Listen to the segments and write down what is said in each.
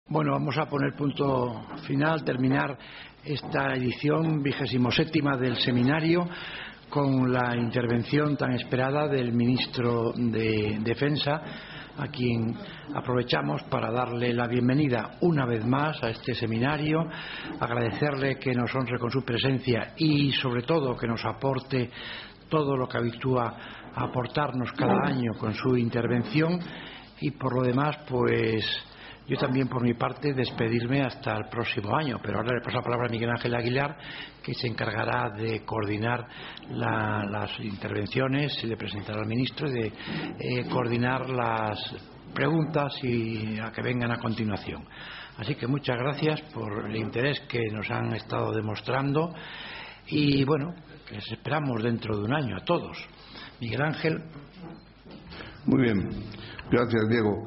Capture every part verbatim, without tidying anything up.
Bueno, vamos a poner punto final, terminar esta edición vigésimo séptima del seminario con la intervención tan esperada del ministro de Defensa, a quien aprovechamos para darle la bienvenida una vez más a este seminario, agradecerle que nos honre con su presencia y sobre todo que nos aporte todo lo que habitúa a aportarnos cada año con su intervención, y por lo demás pues yo también, por mi parte, despedirme hasta el próximo año. Pero ahora le paso la palabra a Miguel Ángel Aguilar, que se encargará de coordinar la, las intervenciones, y de presentar al ministro y de eh, coordinar las preguntas y a que vengan a continuación. Así que muchas gracias por el interés que nos han estado demostrando y, bueno, que les esperamos dentro de un año a todos. Miguel Ángel. Muy bien. Gracias, Diego.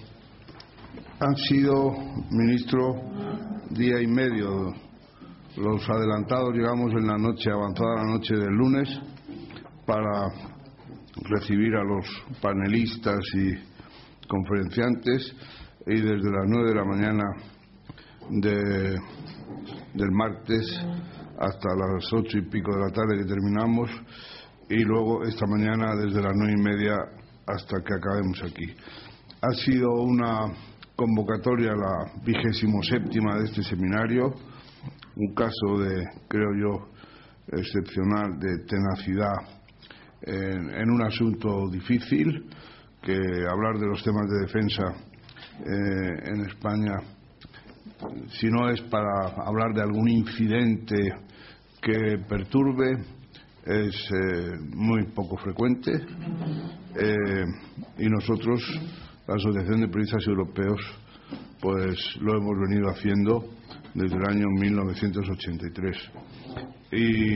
Han sido, ministro, día y medio. Los adelantados llegamos en la noche, avanzada la noche del lunes, para recibir a los panelistas y conferenciantes, y desde las nueve de la mañana de, del martes hasta las ocho y pico de la tarde que terminamos, y luego esta mañana desde las nueve y media hasta que acabemos aquí. Ha sido una convocatoria, la vigésimo séptima de este seminario, un caso de, creo yo, excepcional de tenacidad en, en un asunto difícil, que hablar de los temas de defensa eh, en España, si no es para hablar de algún incidente que perturbe, es eh, muy poco frecuente, eh, y nosotros, la Asociación de Periodistas Europeos, pues lo hemos venido haciendo desde el año mil novecientos ochenta y tres. Y,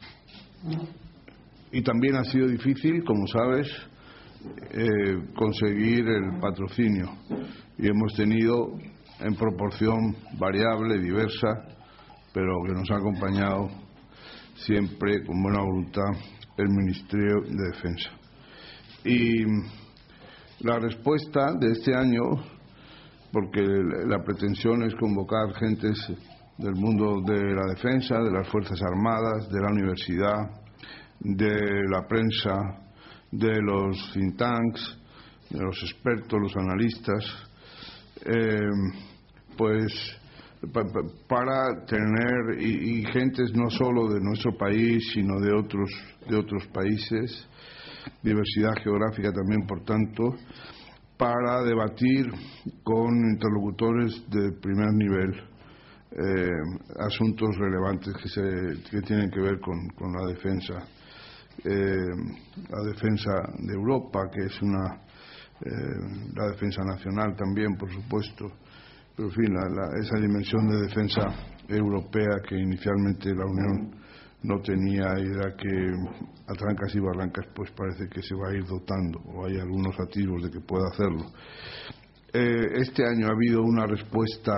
y también ha sido difícil, como sabes, eh, conseguir el patrocinio. Y hemos tenido, en proporción variable, diversa, pero que nos ha acompañado siempre con buena voluntad, el Ministerio de Defensa. Y la respuesta de este año, porque la pretensión es convocar gentes del mundo de la defensa, de las Fuerzas Armadas, de la universidad, de la prensa, de los think tanks, de los expertos, los analistas, eh, pues pa, pa, para tener y, y gentes no solo de nuestro país, sino de otros de otros países, diversidad geográfica también, por tanto, para debatir con interlocutores de primer nivel eh, asuntos relevantes que, se, que tienen que ver con, con la defensa, eh, la defensa de Europa, que es una eh, la defensa nacional también, por supuesto, pero en fin, la, la, esa dimensión de defensa europea que inicialmente la Unión no tenía, y era que a trancas y barrancas pues parece que se va a ir dotando, o hay algunos atisbos de que pueda hacerlo. Eh, este año ha habido una respuesta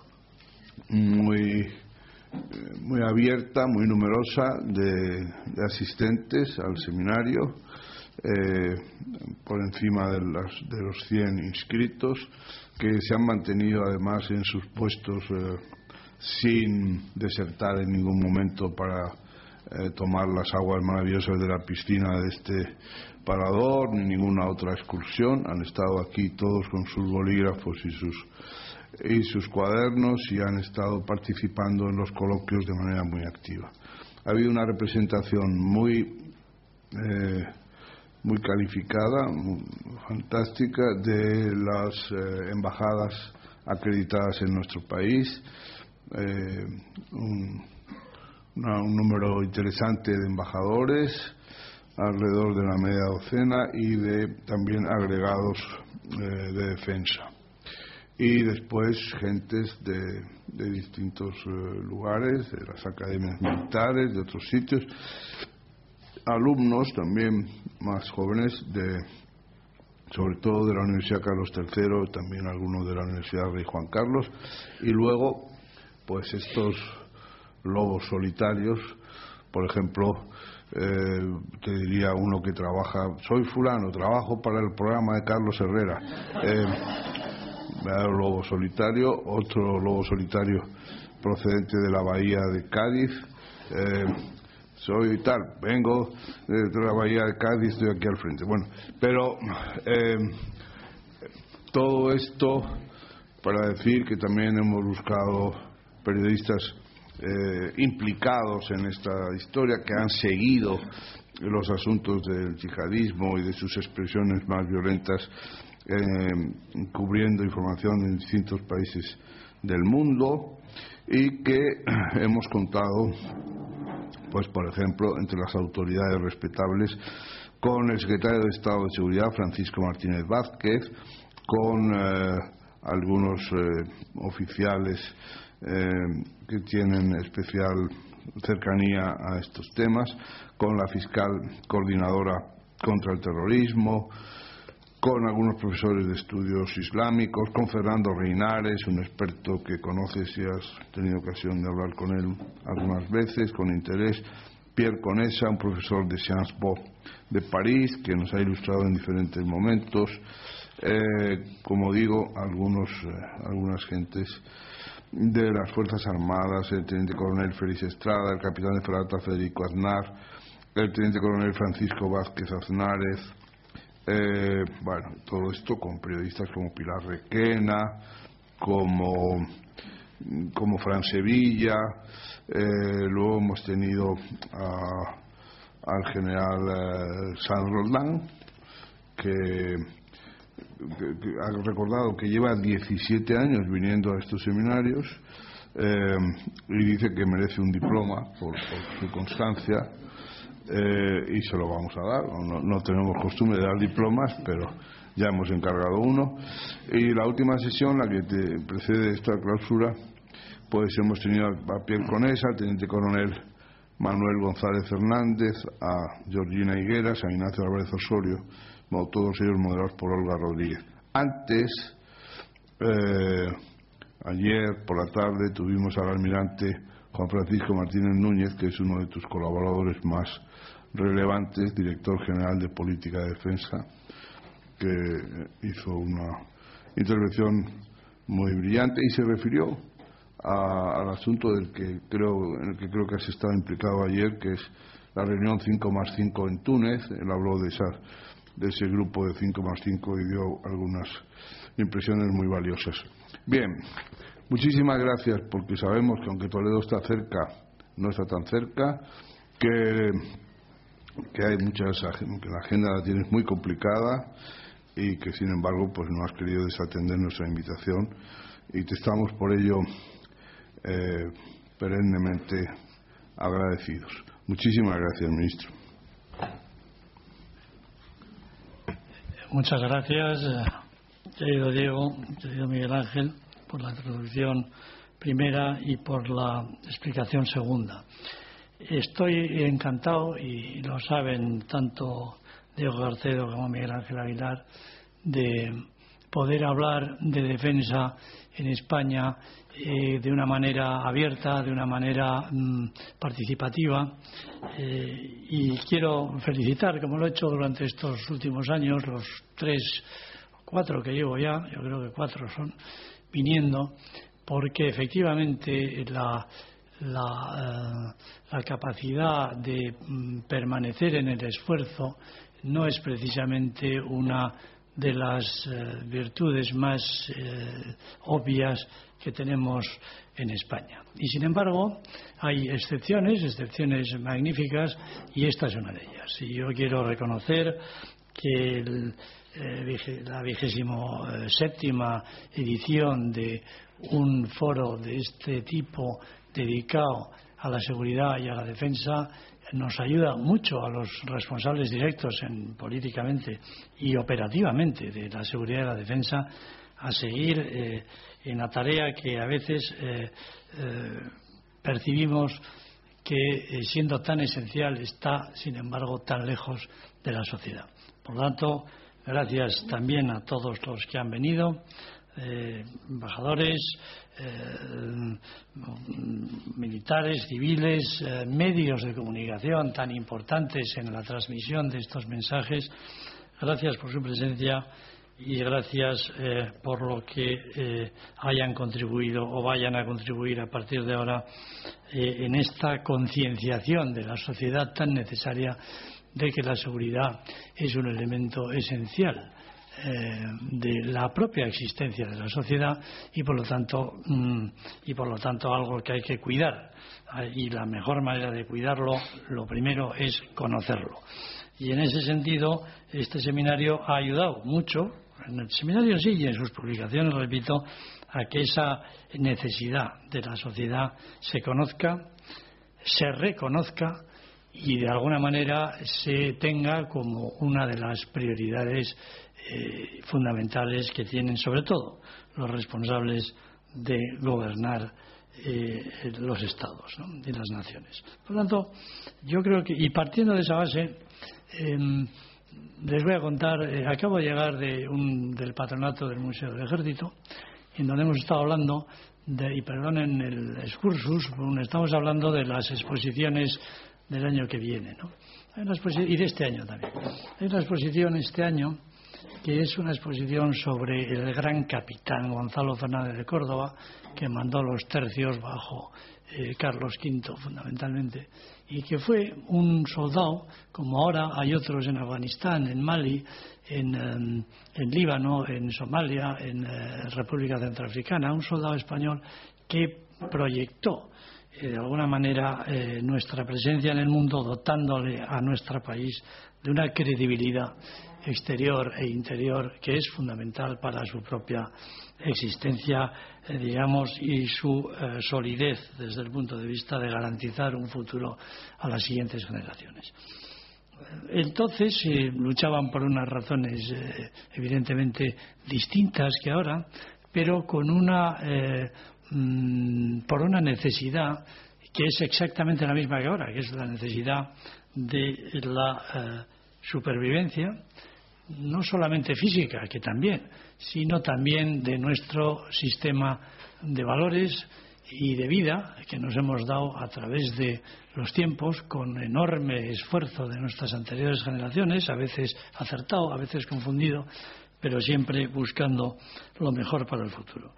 muy muy abierta, muy numerosa de, de asistentes al seminario, eh, por encima de, las, de los cien inscritos, que se han mantenido además en sus puestos eh, sin desertar en ningún momento para eh, tomar las aguas maravillosas de la piscina de este parador, ni ninguna otra excursión. Han estado aquí todos con sus bolígrafos y sus y sus cuadernos, y han estado participando en los coloquios de manera muy activa. Ha habido una representación muy eh, muy calificada, muy fantástica, de las eh, embajadas acreditadas en nuestro país, eh, un, una, un número interesante de embajadores, alrededor de la media docena, y de también agregados eh, de defensa. Y después gentes de, de distintos eh, lugares, de las academias militares, de otros sitios, alumnos también más jóvenes, de sobre todo de la Universidad Carlos tercero, también algunos de la Universidad Rey Juan Carlos, y luego pues estos lobos solitarios, por ejemplo, eh, te diría uno que trabaja, soy fulano, trabajo para el programa de Carlos Herrera, eh, verdadero lobo solitario, otro lobo solitario procedente de la bahía de Cádiz. Eh, soy tal, vengo de la bahía de Cádiz, estoy aquí al frente. Bueno, pero eh, todo esto para decir que también hemos buscado periodistas eh, implicados en esta historia, que han seguido los asuntos del yihadismo y de sus expresiones más violentas, eh, cubriendo información en distintos países del mundo, y que hemos contado, pues por ejemplo, entre las autoridades respetables, con el secretario de Estado de Seguridad, Francisco Martínez Vázquez, con eh, algunos eh, oficiales eh, que tienen especial cercanía a estos temas, con la fiscal coordinadora contra el terrorismo, con algunos profesores de estudios islámicos, con Fernando Reinares, un experto que conoces y has tenido ocasión de hablar con él algunas veces, con interés, Pierre Conesa, un profesor de Sciences Po de París, que nos ha ilustrado en diferentes momentos, eh, como digo, algunos, eh, algunas gentes de las Fuerzas Armadas, el teniente coronel Félix Estrada, el capitán de fragata Federico Aznar, el teniente coronel Francisco Vázquez Aznárez, eh, bueno, todo esto con periodistas como Pilar Requena, como, como Fran Sevilla, eh, luego hemos tenido a, al general eh, Saint Roldán, que Que, que ha recordado que lleva diecisiete años viniendo a estos seminarios, eh, y dice que merece un diploma por, por su constancia, eh, y se lo vamos a dar. No, no tenemos costumbre de dar diplomas, pero ya hemos encargado uno. Y la última sesión, la que te precede esta clausura, pues hemos tenido a Pierre Conesa, al teniente coronel Manuel González Fernández, a Georgina Higueras, a Ignacio Álvarez Osorio, todos ellos moderados por Olga Rodríguez. Antes, eh, ayer por la tarde, tuvimos al almirante Juan Francisco Martínez Núñez, que es uno de tus colaboradores más relevantes, director general de Política de Defensa, que hizo una intervención muy brillante y se refirió a, al asunto del que creo, en el que creo que has estado implicado ayer, que es la reunión cinco más cinco en Túnez. Él habló de esa de ese grupo de cinco más cinco y dio algunas impresiones muy valiosas. Bien, muchísimas gracias, porque sabemos que aunque Toledo está cerca, no está tan cerca, que, que hay muchas, que la agenda la tienes muy complicada y que sin embargo pues no has querido desatender nuestra invitación, y te estamos por ello eh, perennemente agradecidos. Muchísimas gracias, ministro. Muchas gracias, querido Diego, querido Miguel Ángel, por la introducción primera y por la explicación segunda. Estoy encantado, y lo saben tanto Diego Garcedo como Miguel Ángel Aguilar, de poder hablar de defensa en España eh, de una manera abierta, de una manera mmm, participativa, eh, y quiero felicitar, como lo he hecho durante estos últimos años, los tres o cuatro que llevo ya, yo creo que cuatro son, viniendo, porque efectivamente la, la, eh, la capacidad de mm, permanecer en el esfuerzo no es precisamente una de las eh, virtudes más eh, obvias que tenemos en España. Y sin embargo hay excepciones, excepciones magníficas, y esta es una de ellas. Y yo quiero reconocer que el, eh, la vigésimo séptima edición de un foro de este tipo dedicado a la seguridad y a la defensa nos ayuda mucho a los responsables directos en, políticamente y operativamente de la seguridad y la defensa a seguir eh, en la tarea que a veces eh, eh, percibimos que, eh, siendo tan esencial, está, sin embargo, tan lejos de la sociedad. Por lo tanto, gracias también a todos los que han venido, eh, embajadores, eh, militares, civiles, eh, medios de comunicación tan importantes en la transmisión de estos mensajes. Gracias por su presencia y gracias eh, por lo que eh, hayan contribuido o vayan a contribuir a partir de ahora eh, en esta concienciación de la sociedad tan necesaria de que la seguridad es un elemento esencial eh, de la propia existencia de la sociedad y por lo tanto mm, y por lo tanto algo que hay que cuidar, y la mejor manera de cuidarlo, lo primero, es conocerlo. Y en ese sentido este seminario ha ayudado mucho, en el seminario sí y en sus publicaciones, repito, a que esa necesidad de la sociedad se conozca, se reconozca y de alguna manera se tenga como una de las prioridades eh, fundamentales que tienen sobre todo los responsables de gobernar eh, los estados, ¿no?, de las naciones. Por lo tanto, yo creo que, y partiendo de esa base, eh, les voy a contar, eh, acabo de llegar de un, del patronato del Museo del Ejército, en donde hemos estado hablando de, y perdonen el excursus, estamos hablando de las exposiciones del año que viene, ¿no? Hay una exposición, y de este año también. Hay una exposición este año que es una exposición sobre el gran capitán Gonzalo Fernández de Córdoba, que mandó los tercios bajo eh, Carlos quinto fundamentalmente, y que fue un soldado, como ahora hay otros en Afganistán, en Mali, en, en, en Líbano, en Somalia, en eh, República Centroafricana, un soldado español que proyectó eh, de alguna manera eh, nuestra presencia en el mundo, dotándole a nuestro país de una credibilidad exterior e interior que es fundamental para su propia existencia, eh, digamos, y su eh, solidez desde el punto de vista de garantizar un futuro a las siguientes generaciones. Entonces eh, luchaban por unas razones eh, evidentemente distintas que ahora, pero con una eh, mm, por una necesidad que es exactamente la misma que ahora, que es la necesidad de la eh, supervivencia, no solamente física, que también, sino también de nuestro sistema de valores y de vida que nos hemos dado a través de los tiempos, con enorme esfuerzo de nuestras anteriores generaciones, a veces acertado, a veces confundido, pero siempre buscando lo mejor para el futuro.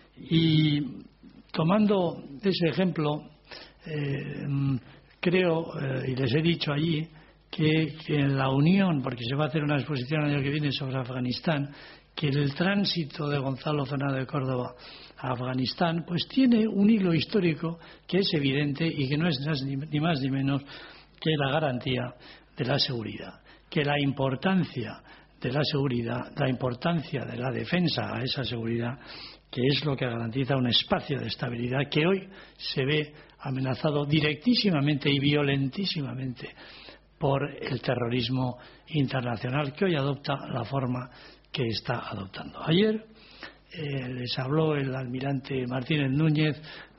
Y tomando ese ejemplo, eh, creo, eh, y les he dicho allí, que, que en la unión, porque se va a hacer una exposición el año que viene sobre Afganistán, que el tránsito de Gonzalo Fernández de Córdoba a Afganistán pues tiene un hilo histórico que es evidente y que no es ni más ni menos que la garantía de la seguridad, que la importancia de la seguridad, la importancia de la defensa a esa seguridad, que es lo que garantiza un espacio de estabilidad que hoy se ve amenazado directísimamente y violentísimamente por el terrorismo internacional, que hoy adopta la forma que está adoptando. Ayer eh, les habló el almirante Martínez Núñez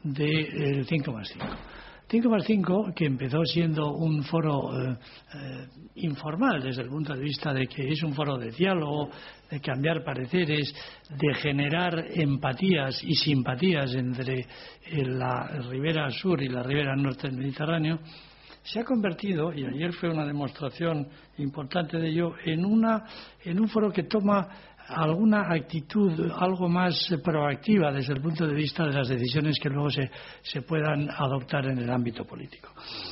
del cinco más cinco. cinco más cinco, que empezó siendo un foro eh, eh, informal desde el punto de vista de que es un foro de diálogo, de cambiar pareceres, de generar empatías y simpatías entre eh, la ribera sur y la ribera norte del Mediterráneo, se ha convertido, y ayer fue una demostración importante de ello, en, una, en un foro que toma alguna actitud algo más proactiva desde el punto de vista de las decisiones que luego se, se puedan adoptar en el ámbito político.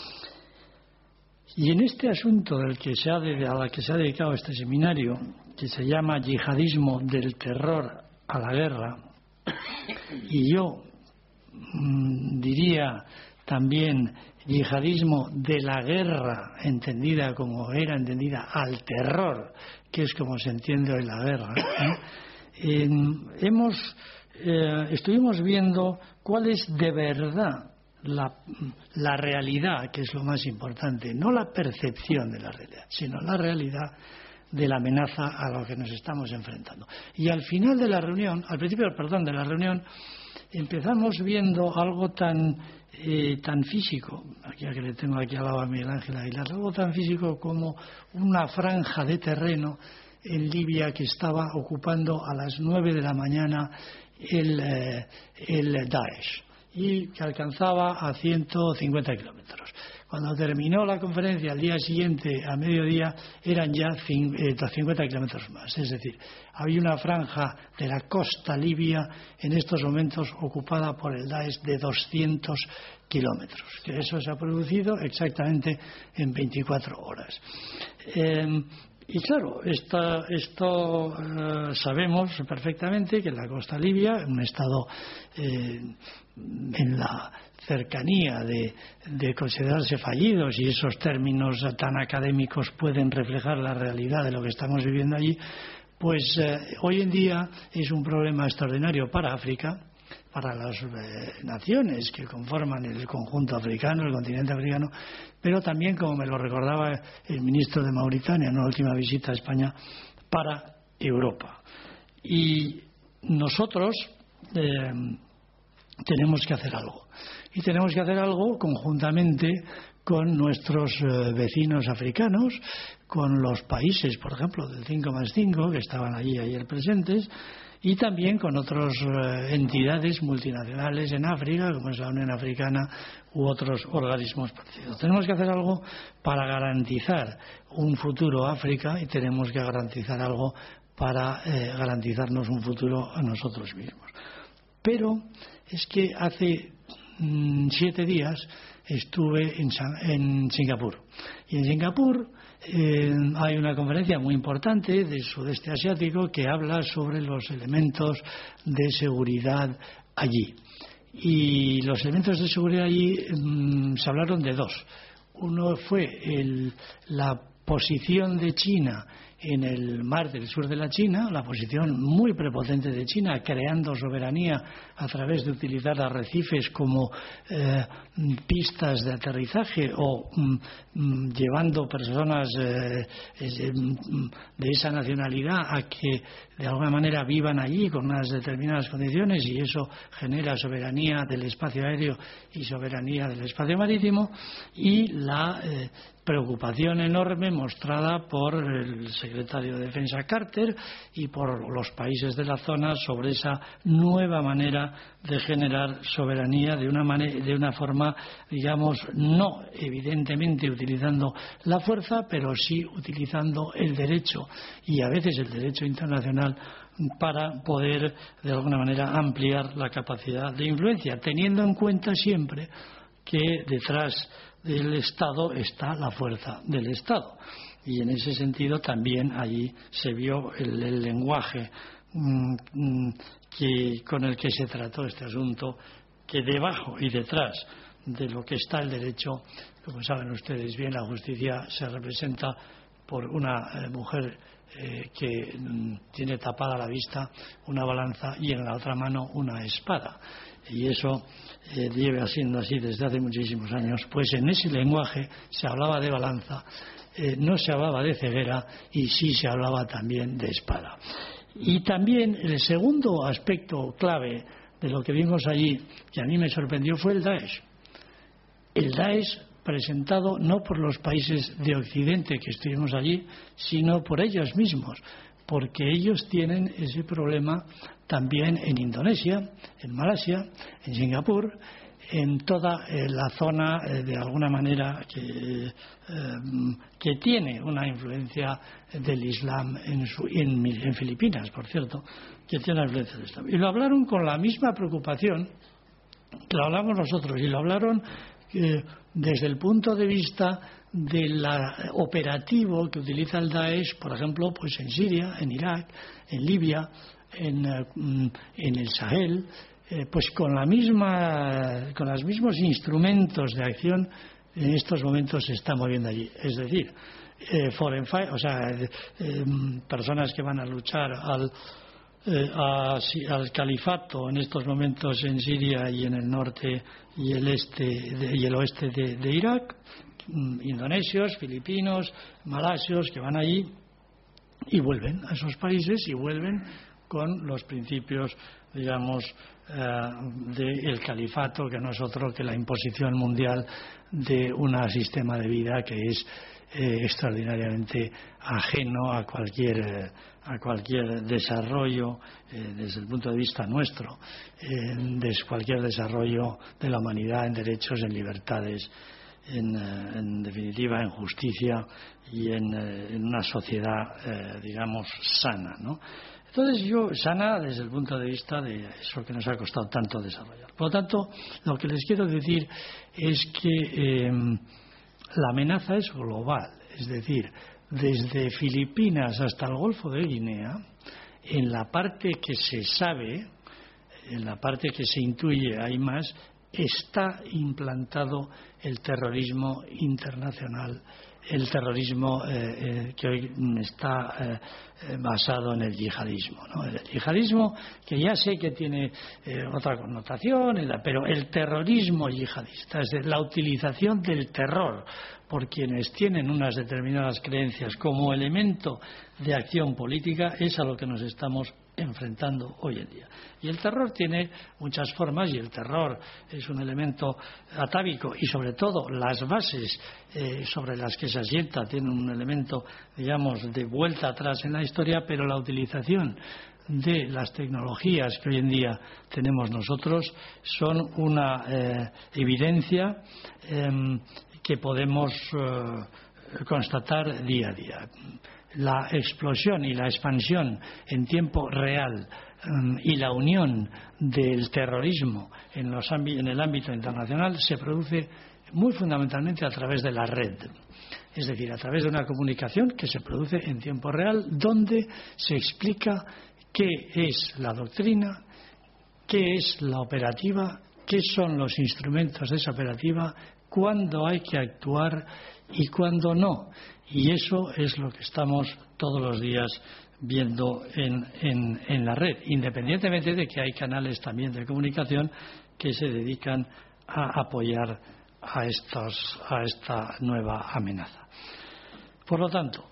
Y en este asunto del que se ha de, a la que se ha dedicado este seminario, que se llama Yihadismo del terror a la guerra, y yo mmm, diría también yihadismo de la guerra, entendida como era entendida al terror, que es como se entiende hoy la guerra, ¿eh? Eh, hemos, eh, estuvimos viendo cuál es de verdad la, la realidad, que es lo más importante, no la percepción de la realidad, sino la realidad de la amenaza a la que nos estamos enfrentando. Y al final de la reunión, al principio, perdón, de la reunión, empezamos viendo algo tan eh, tan físico, aquí que le tengo aquí al lado a Miguel Ángel Aguilar, algo tan físico como una franja de terreno en Libia que estaba ocupando a las nueve de la mañana el, eh, el Daesh y que alcanzaba a ciento cincuenta kilómetros. Cuando terminó la conferencia al día siguiente, a mediodía, eran ya cincuenta kilómetros más. Es decir, había una franja de la costa libia en estos momentos ocupada por el Daesh de doscientos kilómetros. Que eso se ha producido exactamente en veinticuatro horas. Eh, Y claro, esta, esto eh, sabemos perfectamente que en la costa libia, en un estado eh, en la cercanía de, de considerarse fallidos, y esos términos tan académicos pueden reflejar la realidad de lo que estamos viviendo allí, pues eh, hoy en día es un problema extraordinario para África, para las eh, naciones que conforman el conjunto africano, el continente africano, pero también, como me lo recordaba el ministro de Mauritania en una última visita a España, para Europa. Y nosotros eh, tenemos que hacer algo. Y tenemos que hacer algo conjuntamente con nuestros eh, vecinos africanos, con los países, por ejemplo, del cinco más cinco, que estaban allí ayer presentes, y también con otras eh, entidades multinacionales en África, como es la Unión Africana u otros organismos parecidos. Tenemos que hacer algo para garantizar un futuro a África y tenemos que garantizar algo para eh, garantizarnos un futuro a nosotros mismos. Pero es que hace mmm, siete días estuve en, en Singapur. Y en Singapur eh, hay una conferencia muy importante del sudeste asiático que habla sobre los elementos de seguridad allí. Y los elementos de seguridad allí mmm, se hablaron de dos. Uno fue el, la posición de China en el mar del sur de la China, la posición muy prepotente de China, creando soberanía a través de utilizar arrecifes como eh, pistas de aterrizaje o mm, llevando personas eh, de esa nacionalidad a que de alguna manera vivan allí con unas determinadas condiciones, y eso genera soberanía del espacio aéreo y soberanía del espacio marítimo, y la eh, preocupación enorme mostrada por el secretario de Defensa Carter y por los países de la zona sobre esa nueva manera de generar soberanía de una manera, de una forma, digamos, no evidentemente utilizando la fuerza, pero sí utilizando el derecho y a veces el derecho internacional para poder de alguna manera ampliar la capacidad de influencia, teniendo en cuenta siempre que detrás del Estado está la fuerza del Estado. Y en ese sentido también allí se vio el, el lenguaje mmm, que, con el que se trató este asunto, que debajo y detrás de lo que está el derecho, como saben ustedes bien, la justicia se representa por una eh, mujer eh, que mmm, tiene tapada la vista, una balanza, y en la otra mano una espada. Y eso eh, lleva siendo así desde hace muchísimos años. Pues en ese lenguaje se hablaba de balanza, eh, no se hablaba de ceguera, y sí se hablaba también de espada. Y también el segundo aspecto clave de lo que vimos allí, que a mí me sorprendió, fue el Daesh. El Daesh presentado no por los países de Occidente que estuvimos allí, sino por ellos mismos, porque ellos tienen ese problema también en Indonesia, en Malasia, en Singapur, en toda eh, la zona eh, de alguna manera que, eh, que tiene una influencia del Islam en, su, en, en Filipinas, por cierto, que tiene una influencia del Islam. Y lo hablaron con la misma preocupación que lo hablamos nosotros, y lo hablaron eh, desde el punto de vista del operativo que utiliza el Daesh, por ejemplo, pues en Siria, en Irak, en Libia, en, en el Sahel, eh, pues con la misma, con los mismos instrumentos de acción en estos momentos se está moviendo allí. Es decir, eh, foreign fight, o sea, eh, eh, personas que van a luchar al, eh, a, al califato en estos momentos en Siria y en el norte y el este de, y el oeste de, de Irak, indonesios, filipinos, malasios que van allí y vuelven a esos países y vuelven con los principios, digamos, eh, del califato, que no es otro que la imposición mundial de un sistema de vida que es eh, extraordinariamente ajeno a cualquier eh, a cualquier desarrollo eh, desde el punto de vista nuestro, eh, de cualquier desarrollo de la humanidad en derechos, en libertades en, en definitiva, en justicia y en, en una sociedad, eh, digamos, sana, ¿no? Entonces yo, sana desde el punto de vista de eso que nos ha costado tanto desarrollar. Por lo tanto, lo que les quiero decir es que eh, la amenaza es global, es decir, desde Filipinas hasta el Golfo de Guinea, en la parte que se sabe, en la parte que se intuye hay más, está implantado el terrorismo internacional, el terrorismo eh, eh, que hoy está eh, basado en el yihadismo, ¿no? El yihadismo, que ya sé que tiene eh, otra connotación, pero el terrorismo yihadista, es decir, la utilización del terror por quienes tienen unas determinadas creencias como elemento de acción política, es a lo que nos estamos enfrentando hoy en día. Y el terror tiene muchas formas, y el terror es un elemento atávico, y sobre todo las bases eh, sobre las que se asienta tienen un elemento, digamos, de vuelta atrás en la historia, pero la utilización de las tecnologías que hoy en día tenemos nosotros son una eh, evidencia eh, que podemos eh, constatar día a día. La explosión y la expansión en tiempo real um, y la unión del terrorismo en, los en el ámbito internacional se produce muy fundamentalmente a través de la red, es decir, a través de una comunicación que se produce en tiempo real, donde se explica qué es la doctrina, qué es la operativa, qué son los instrumentos de esa operativa, cuándo hay que actuar y cuándo no. Y eso es lo que estamos todos los días viendo en, en, en la red, independientemente de que hay canales también de comunicación que se dedican a apoyar a, estos, a esta nueva amenaza. Por lo tanto,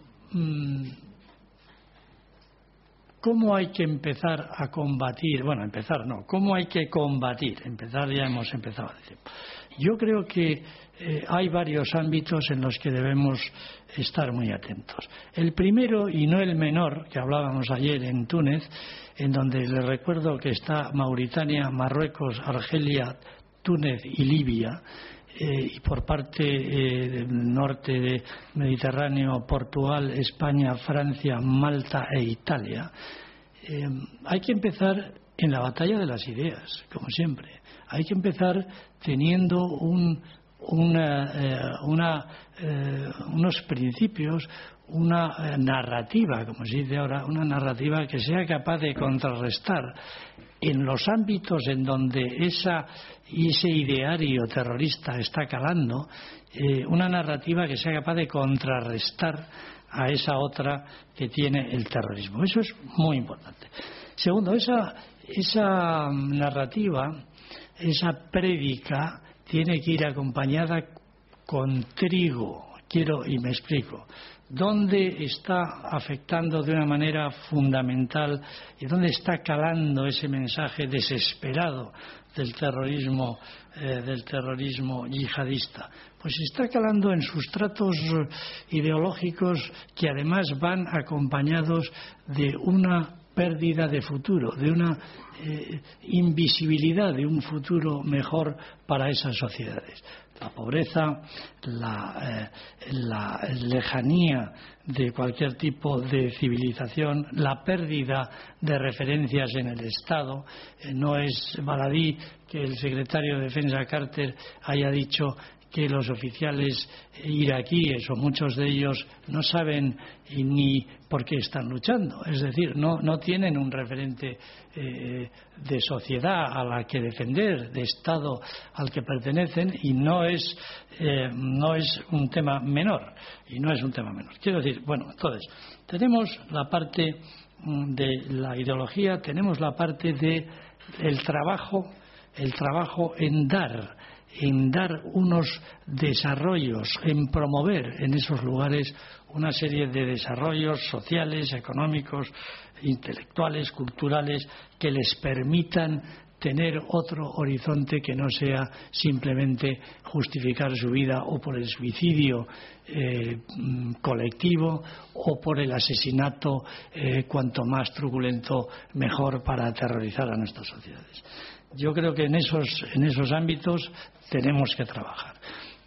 ¿cómo hay que empezar a combatir? Bueno, empezar no, ¿cómo hay que combatir? Empezar ya hemos empezado a decir. Yo creo que eh, hay varios ámbitos en los que debemos estar muy atentos. El primero, y no el menor, que hablábamos ayer en Túnez, en donde les recuerdo que está Mauritania, Marruecos, Argelia, Túnez y Libia, eh, y por parte eh, del norte del Mediterráneo, Portugal, España, Francia, Malta e Italia. Eh, hay que empezar en la batalla de las ideas, como siempre. Hay que empezar teniendo un, una, eh, una, eh, unos principios, una eh, narrativa, como se dice ahora, una narrativa que sea capaz de contrarrestar en los ámbitos en donde esa, ese ideario terrorista está calando, eh, una narrativa que sea capaz de contrarrestar a esa otra que tiene el terrorismo. Eso es muy importante. Segundo, esa, esa narrativa, esa prédica, tiene que ir acompañada con trigo. Quiero, y me explico. ¿Dónde está afectando de una manera fundamental y dónde está calando ese mensaje desesperado del terrorismo, eh, del terrorismo yihadista? Pues está calando en sustratos ideológicos que además van acompañados de una pérdida de futuro, de una eh, invisibilidad de un futuro mejor para esas sociedades. La pobreza, la, eh, la lejanía de cualquier tipo de civilización, la pérdida de referencias en el Estado. Eh, no es baladí que el secretario de Defensa Carter haya dicho que los oficiales iraquíes, o muchos de ellos, no saben ni por qué están luchando. Es decir, no, no tienen un referente eh, de sociedad a la que defender, de Estado al que pertenecen, y no es, eh, no es un tema menor. Y no es un tema menor. Quiero decir, bueno, entonces, tenemos la parte de la ideología, tenemos la parte de el trabajo, el trabajo en dar, en dar unos desarrollos, en promover en esos lugares una serie de desarrollos sociales, económicos, intelectuales, culturales, que les permitan tener otro horizonte que no sea simplemente justificar su vida o por el suicidio eh, colectivo o por el asesinato, eh, cuanto más truculento mejor, para aterrorizar a nuestras sociedades. Yo creo que en esos, en esos ámbitos tenemos que trabajar.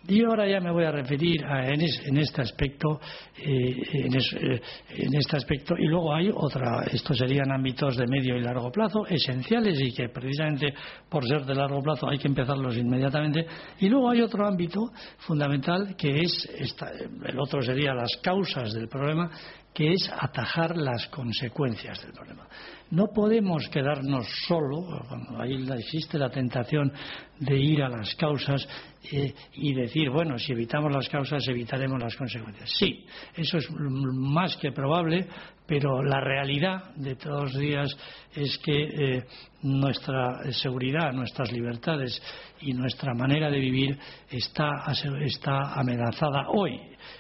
Y ahora ya me voy a referir a, en, es, en este aspecto, eh, en, es, eh, en este aspecto, y luego hay otra. Estos serían ámbitos de medio y largo plazo esenciales y que precisamente por ser de largo plazo hay que empezarlos inmediatamente. Y luego hay otro ámbito fundamental que es esta, el otro sería las causas del problema, que es atajar las consecuencias del problema. No podemos quedarnos solo, cuando ahí existe la tentación de ir a las causas eh, y decir, bueno, si evitamos las causas, evitaremos las consecuencias. Sí, eso es más que probable, pero la realidad de todos los días es que eh, nuestra seguridad, nuestras libertades y nuestra manera de vivir está, está amenazada hoy.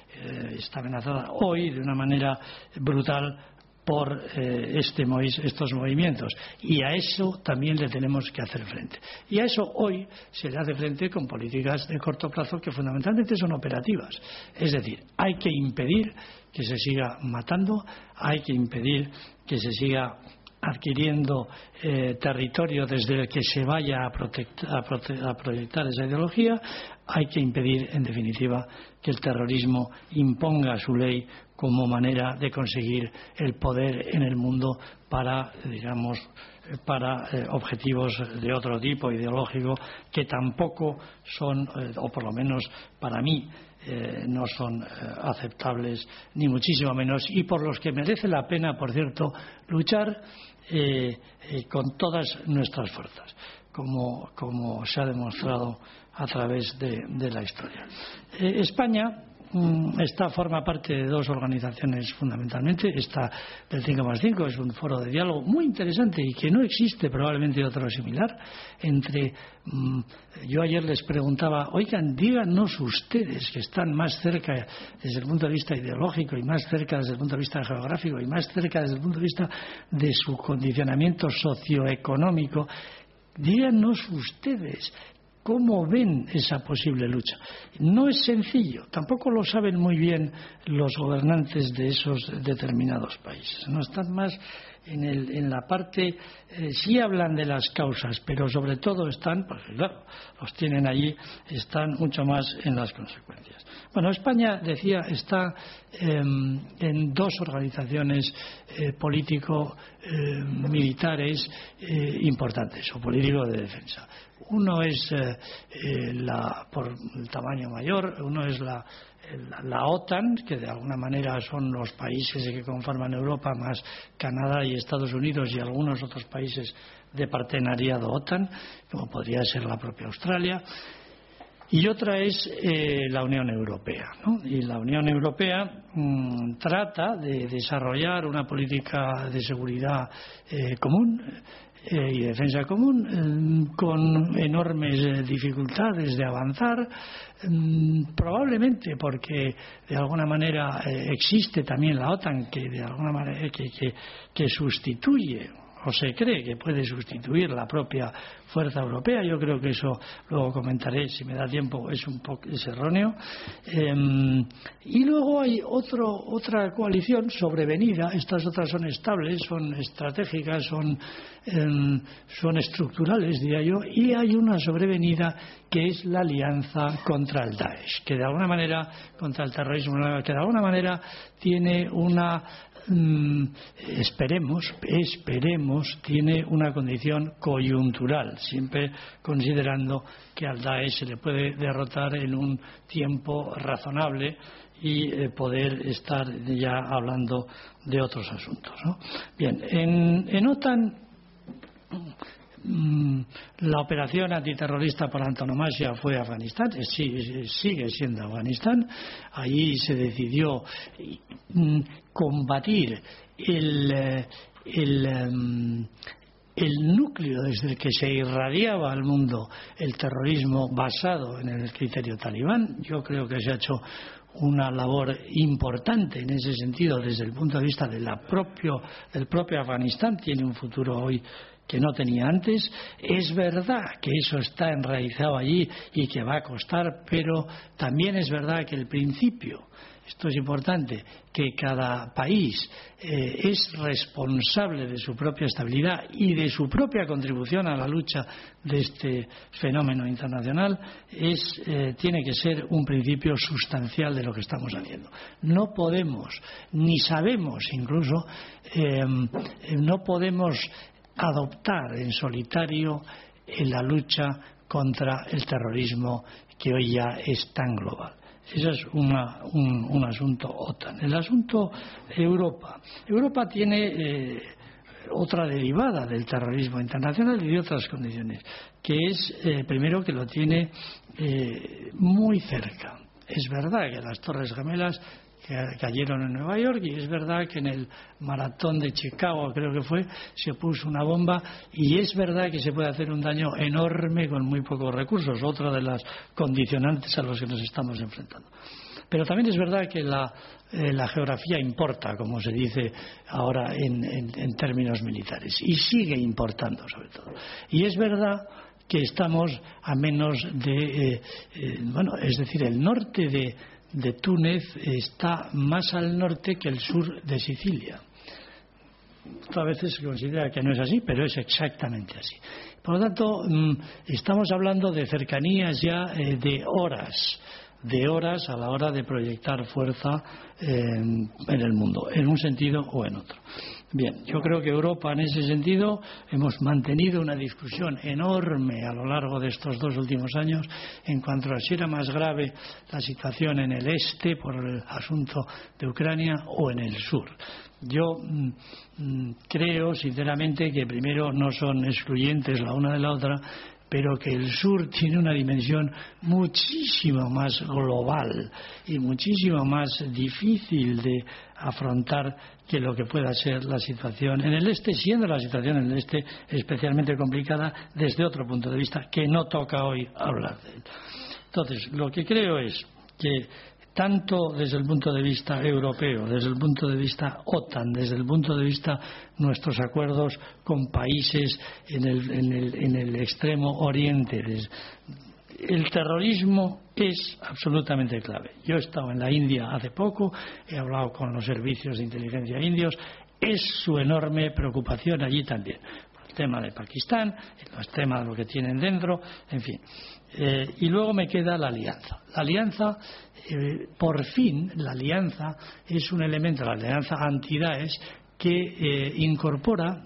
Está amenazada hoy de una manera brutal por eh, este, estos movimientos, y a eso también le tenemos que hacer frente. Y a eso hoy se le hace frente con políticas de corto plazo que fundamentalmente son operativas. Es decir, hay que impedir que se siga matando, hay que impedir que se siga adquiriendo eh, territorio desde el que se vaya a, a, a proyectar esa ideología. Hay que impedir, en definitiva, que el terrorismo imponga su ley como manera de conseguir el poder en el mundo para, digamos, para eh, objetivos de otro tipo ideológico que tampoco son, eh, o por lo menos para mí, Eh, no son eh, aceptables ni muchísimo menos, y por los que merece la pena, por cierto, luchar eh, eh, con todas nuestras fuerzas, como, como se ha demostrado a través de, de la historia. Eh, España Esta forma parte de dos organizaciones fundamentalmente. Esta del cinco más cinco es un foro de diálogo muy interesante y que no existe probablemente otro similar. Entre mmm, yo ayer les preguntaba, oigan, díganos ustedes que están más cerca desde el punto de vista ideológico y más cerca desde el punto de vista geográfico y más cerca desde el punto de vista de su condicionamiento socioeconómico, díganos ustedes ¿cómo ven esa posible lucha? No es sencillo, tampoco lo saben muy bien los gobernantes de esos determinados países. No están más en, el, en la parte, eh, sí hablan de las causas, pero sobre todo están, porque claro, los tienen allí, están mucho más en las consecuencias. Bueno, España, decía, está eh, en dos organizaciones eh, político-militares eh, eh, importantes, o político de defensa. Uno es eh, eh, la, por el tamaño mayor, uno es la, la, la OTAN, que de alguna manera son los países que conforman Europa, más Canadá y Estados Unidos y algunos otros países de partenariado OTAN, como podría ser la propia Australia. Y otra es eh, la Unión Europea, ¿no? Y la Unión Europea mmm, trata de desarrollar una política de seguridad eh, común eh, y defensa común eh, con enormes eh, dificultades de avanzar, eh, probablemente porque de alguna manera eh, existe también la OTAN que de alguna manera que, que, que sustituye o se cree que puede sustituir la propia fuerza europea. Yo creo que eso, luego comentaré si me da tiempo, es un poco es erróneo. Eh, y luego hay otro, otra coalición sobrevenida. Estas otras son estables, son estratégicas, son, eh, son estructurales, diría yo, y hay una sobrevenida que es la alianza contra el Daesh, que de alguna manera, contra el terrorismo, que de alguna manera tiene una Mm, esperemos, esperemos, tiene una condición coyuntural, siempre considerando que al Daesh se le puede derrotar en un tiempo razonable y eh, poder estar ya hablando de otros asuntos, ¿no? Bien, en, en OTAN la operación antiterrorista por antonomasia fue Afganistán, sigue, sigue siendo Afganistán. Allí se decidió combatir el, el, el núcleo desde el que se irradiaba al mundo el terrorismo basado en el criterio talibán. Yo creo que se ha hecho una labor importante en ese sentido desde el punto de vista de la propio, del propio Afganistán. Tiene un futuro hoy que no tenía antes. Es verdad que eso está enraizado allí y que va a costar, pero también es verdad que el principio esto es importante, que cada país eh, es responsable de su propia estabilidad y de su propia contribución a la lucha de este fenómeno internacional, es, eh, tiene que ser un principio sustancial de lo que estamos haciendo. No podemos, ni sabemos incluso, eh, no podemos adoptar en solitario en la lucha contra el terrorismo que hoy ya es tan global. Ese es una, un, un asunto OTAN. El asunto Europa. Europa tiene eh, otra derivada del terrorismo internacional y de otras condiciones, que es, eh, primero, que lo tiene eh, muy cerca. Es verdad que las Torres Gemelas que cayeron en Nueva York, y es verdad que en el maratón de Chicago, creo que fue, se puso una bomba, y es verdad que se puede hacer un daño enorme con muy pocos recursos, otra de las condicionantes a los que nos estamos enfrentando. Pero también es verdad que la, eh, la geografía importa, como se dice ahora en, en, en términos militares, y sigue importando sobre todo. Y es verdad que estamos a menos de, eh, eh, bueno, es decir, el norte de de Túnez está más al norte que el sur de Sicilia. A veces se considera que no es así, pero es exactamente así. Por lo tanto, estamos hablando de cercanías ya eh, de horas, de horas a la hora de proyectar fuerza eh, en el mundo, en un sentido o en otro. Bien, yo creo que Europa en ese sentido hemos mantenido una discusión enorme a lo largo de estos dos últimos años en cuanto a si era más grave la situación en el este por el asunto de Ucrania o en el sur. Yo mmm, creo sinceramente que primero no son excluyentes la una de la otra, pero que el sur tiene una dimensión muchísimo más global y muchísimo más difícil de afrontar que lo que pueda ser la situación en el este, siendo la situación en el este especialmente complicada desde otro punto de vista que no toca hoy hablar de él. Entonces, lo que creo es que tanto desde el punto de vista europeo, desde el punto de vista OTAN, desde el punto de vista nuestros acuerdos con países en el, en el, en el extremo oriente, el terrorismo es absolutamente clave. Yo he estado en la India hace poco, he hablado con los servicios de inteligencia indios, es su enorme preocupación allí también. El tema de Pakistán, el tema de lo que tienen dentro, en fin. Eh, y luego me queda la alianza. La alianza, eh, por fin, la alianza es un elemento, la alianza anti-Daesh, que eh, incorpora,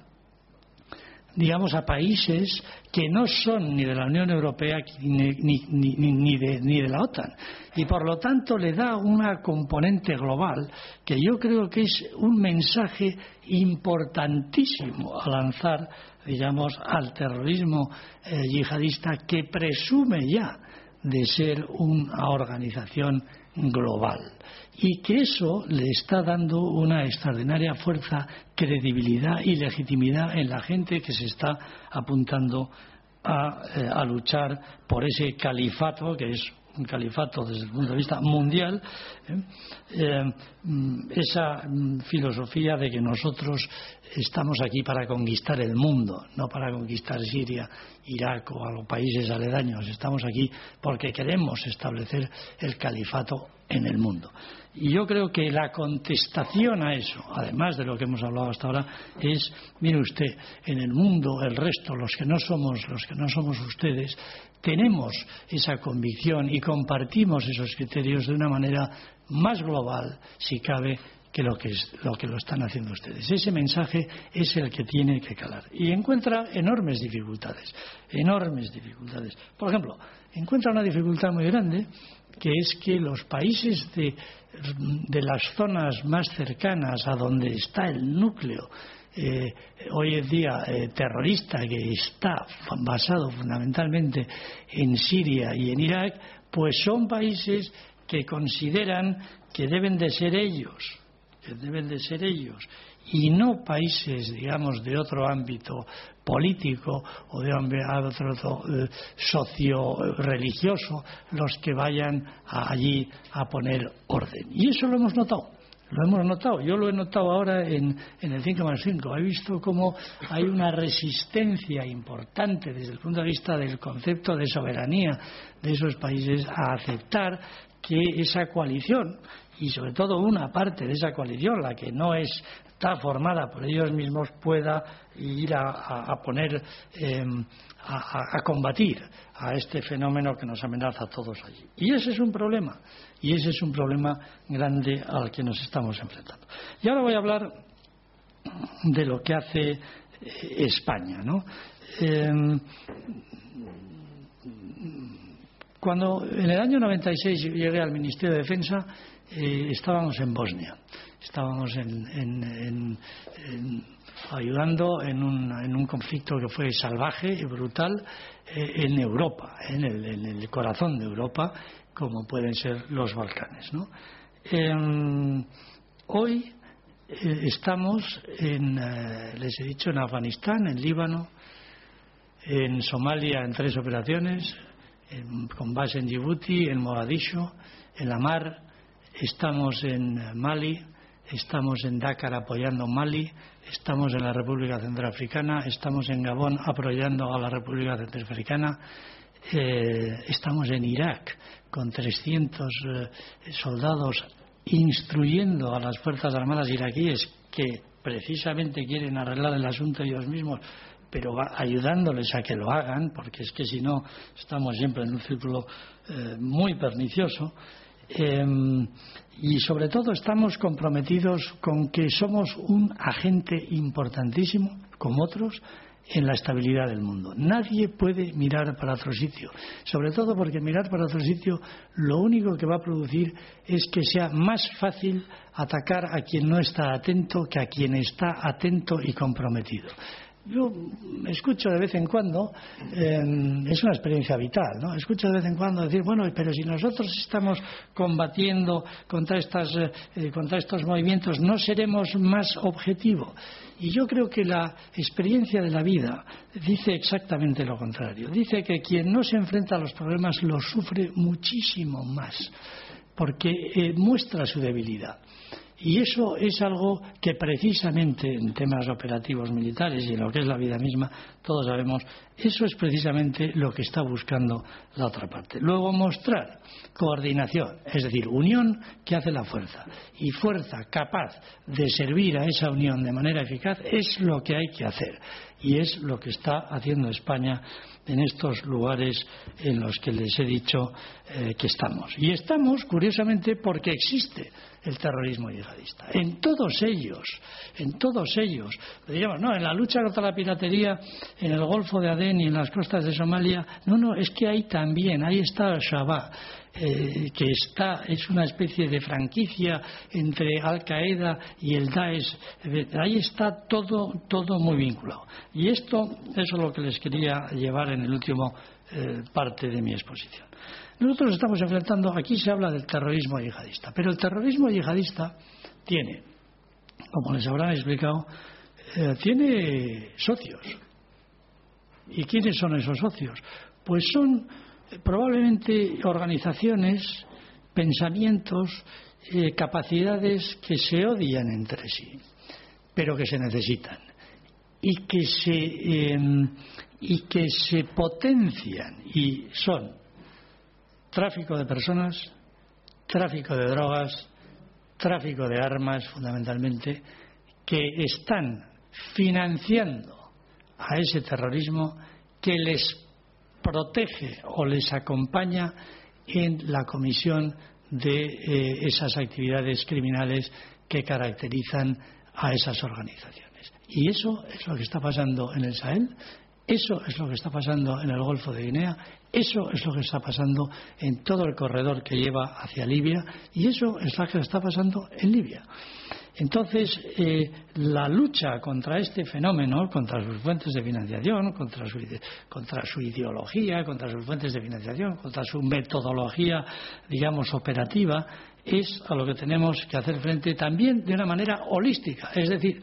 digamos, a países que no son ni de la Unión Europea ni, ni, ni, ni, de, ni de la OTAN. Y por lo tanto le da una componente global que yo creo que es un mensaje importantísimo a lanzar, digamos, al terrorismo eh, yihadista que presume ya de ser una organización global y que eso le está dando una extraordinaria fuerza, credibilidad y legitimidad en la gente que se está apuntando a, eh, a luchar por ese califato que es un califato desde el punto de vista mundial, eh, eh, esa filosofía de que nosotros estamos aquí para conquistar el mundo, no para conquistar Siria, Irak o a los países aledaños. Estamos aquí porque queremos establecer el califato en el mundo. Y yo creo que la contestación a eso, además de lo que hemos hablado hasta ahora, es, mire usted, en el mundo, el resto, los que no somos, los que no somos ustedes, tenemos esa convicción y compartimos esos criterios de una manera más global, si cabe, que lo que, es, lo que lo están haciendo ustedes. Ese mensaje es el que tiene que calar. Y encuentra enormes dificultades, enormes dificultades. Por ejemplo, encuentra una dificultad muy grande, que es que los países de, de las zonas más cercanas a donde está el núcleo eh, hoy en día eh, terrorista, que está basado fundamentalmente en Siria y en Irak, pues son países que consideran que deben de ser ellos, que deben de ser ellos, y no países, digamos, de otro ámbito político o de otro, otro eh, socio-religioso los que vayan a, allí a poner orden. Y eso lo hemos notado. Lo hemos notado, yo lo he notado ahora en, en el cinco más cinco. He visto cómo hay una resistencia importante desde el punto de vista del concepto de soberanía de esos países a aceptar que esa coalición, y sobre todo una parte de esa coalición, la que no es, está formada por ellos mismos, pueda ir a, a, a poner, eh, a, a combatir a este fenómeno que nos amenaza a todos allí. Y ese es un problema, y ese es un problema grande al que nos estamos enfrentando. Y ahora voy a hablar de lo que hace eh, España, ¿no? Eh, cuando en el año noventa y seis llegué al Ministerio de Defensa, eh, estábamos en Bosnia, estábamos en, en, en, en, ayudando en un, en un conflicto que fue salvaje y brutal eh, en Europa, en el, en el corazón de Europa, como pueden ser los Balcanes, ¿no? Eh, hoy eh, estamos en, eh, les he dicho, en Afganistán, en Líbano, en Somalia en tres operaciones, en, con base en Djibouti, en Mogadiscio, en la mar. Estamos en Mali, estamos en Dakar apoyando Mali, estamos en la República Centroafricana, estamos en Gabón apoyando a la República Centroafricana, eh, estamos en Irak con trescientos eh, soldados instruyendo a las Fuerzas Armadas iraquíes que precisamente quieren arreglar el asunto ellos mismos, pero ayudándoles a que lo hagan, porque es que si no estamos siempre en un círculo eh, muy pernicioso. Eh, y sobre todo estamos comprometidos con que somos un agente importantísimo, como otros, en la estabilidad del mundo. Nadie puede mirar para otro sitio, sobre todo porque mirar para otro sitio lo único que va a producir es que sea más fácil atacar a quien no está atento que a quien está atento y comprometido. Yo escucho de vez en cuando, eh, es una experiencia vital, ¿no? Escucho de vez en cuando decir, bueno, pero si nosotros estamos combatiendo contra, estas, eh, contra estos movimientos, ¿no seremos más objetivos? Y yo creo que la experiencia de la vida dice exactamente lo contrario. Dice que quien no se enfrenta a los problemas los sufre muchísimo más, porque eh, muestra su debilidad. Y eso es algo que precisamente en temas operativos militares y en lo que es la vida misma, todos sabemos, eso es precisamente lo que está buscando la otra parte. Luego mostrar coordinación, es decir, unión que hace la fuerza, y fuerza capaz de servir a esa unión de manera eficaz es lo que hay que hacer. Y es lo que está haciendo España en estos lugares en los que les he dicho eh, que estamos. Y estamos, curiosamente, porque existe el terrorismo yihadista. En todos ellos, en todos ellos, digamos, no, en la lucha contra la piratería en el Golfo de Adén y en las costas de Somalia, no, no, es que ahí también, ahí está Al-Shabaab, eh, que está, es una especie de franquicia entre Al-Qaeda y el Daesh, ahí está todo, todo muy vinculado. Y esto, eso es lo que les quería llevar en el último eh, parte de mi exposición. Nosotros estamos enfrentando, aquí se habla del terrorismo yihadista, pero el terrorismo yihadista tiene, como les habrán explicado, eh, tiene socios. ¿Y quiénes son esos socios? Pues son eh, probablemente organizaciones, pensamientos, eh, capacidades que se odian entre sí, pero que se necesitan y que se, eh, y que se potencian, y son tráfico de personas, tráfico de drogas, tráfico de armas, fundamentalmente, que están financiando a ese terrorismo, que les protege o les acompaña en la comisión de eh, esas actividades criminales que caracterizan a esas organizaciones. Y eso es lo que está pasando en el Sahel, eso es lo que está pasando en el Golfo de Guinea, eso es lo que está pasando en todo el corredor que lleva hacia Libia, y eso es lo que está pasando en Libia. Entonces, eh, la lucha contra este fenómeno, contra sus fuentes de financiación, contra su, contra su ideología, contra sus fuentes de financiación, contra su metodología, digamos, operativa, es a lo que tenemos que hacer frente también de una manera holística. Es decir,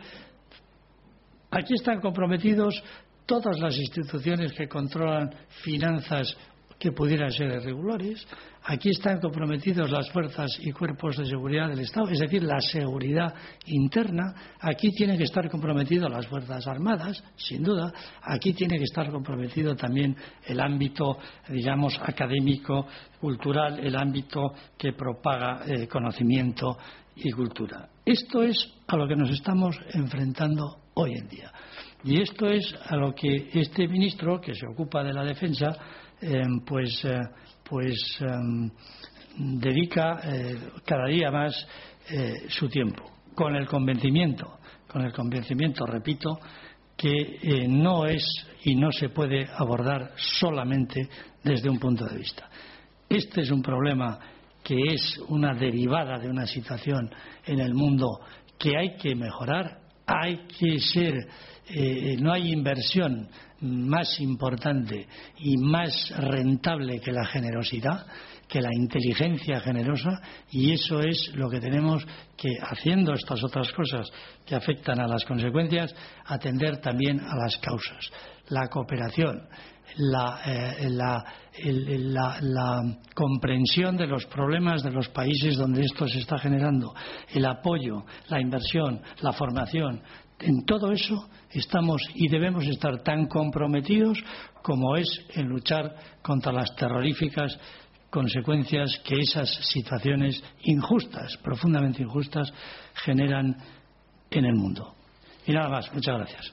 aquí están comprometidos todas las instituciones que controlan finanzas que pudieran ser irregulares. Aquí están comprometidos las fuerzas y cuerpos de seguridad del Estado, es decir, la seguridad interna. Aquí tienen que estar comprometidas las Fuerzas Armadas, sin duda. Aquí tiene que estar comprometido también el ámbito, digamos, académico, cultural, el ámbito que propaga eh, conocimiento y cultura. Esto es a lo que nos estamos enfrentando hoy en día. Y esto es a lo que este ministro, que se ocupa de la defensa, eh, pues... Eh, pues eh, dedica eh, cada día más eh, su tiempo, con el convencimiento, con el convencimiento, repito, que eh, no es y no se puede abordar solamente desde un punto de vista. Este es un problema que es una derivada de una situación en el mundo que hay que mejorar, hay que ser, eh, no hay inversión más importante y más rentable que la generosidad, que la inteligencia generosa, y eso es lo que tenemos que, haciendo estas otras cosas que afectan a las consecuencias, atender también a las causas. La cooperación, la, eh, la, el, la, la comprensión de los problemas de los países donde esto se está generando, el apoyo, la inversión, la formación. En todo eso estamos y debemos estar tan comprometidos como es en luchar contra las terroríficas consecuencias que esas situaciones injustas, profundamente injustas, generan en el mundo. Y nada más. Muchas gracias.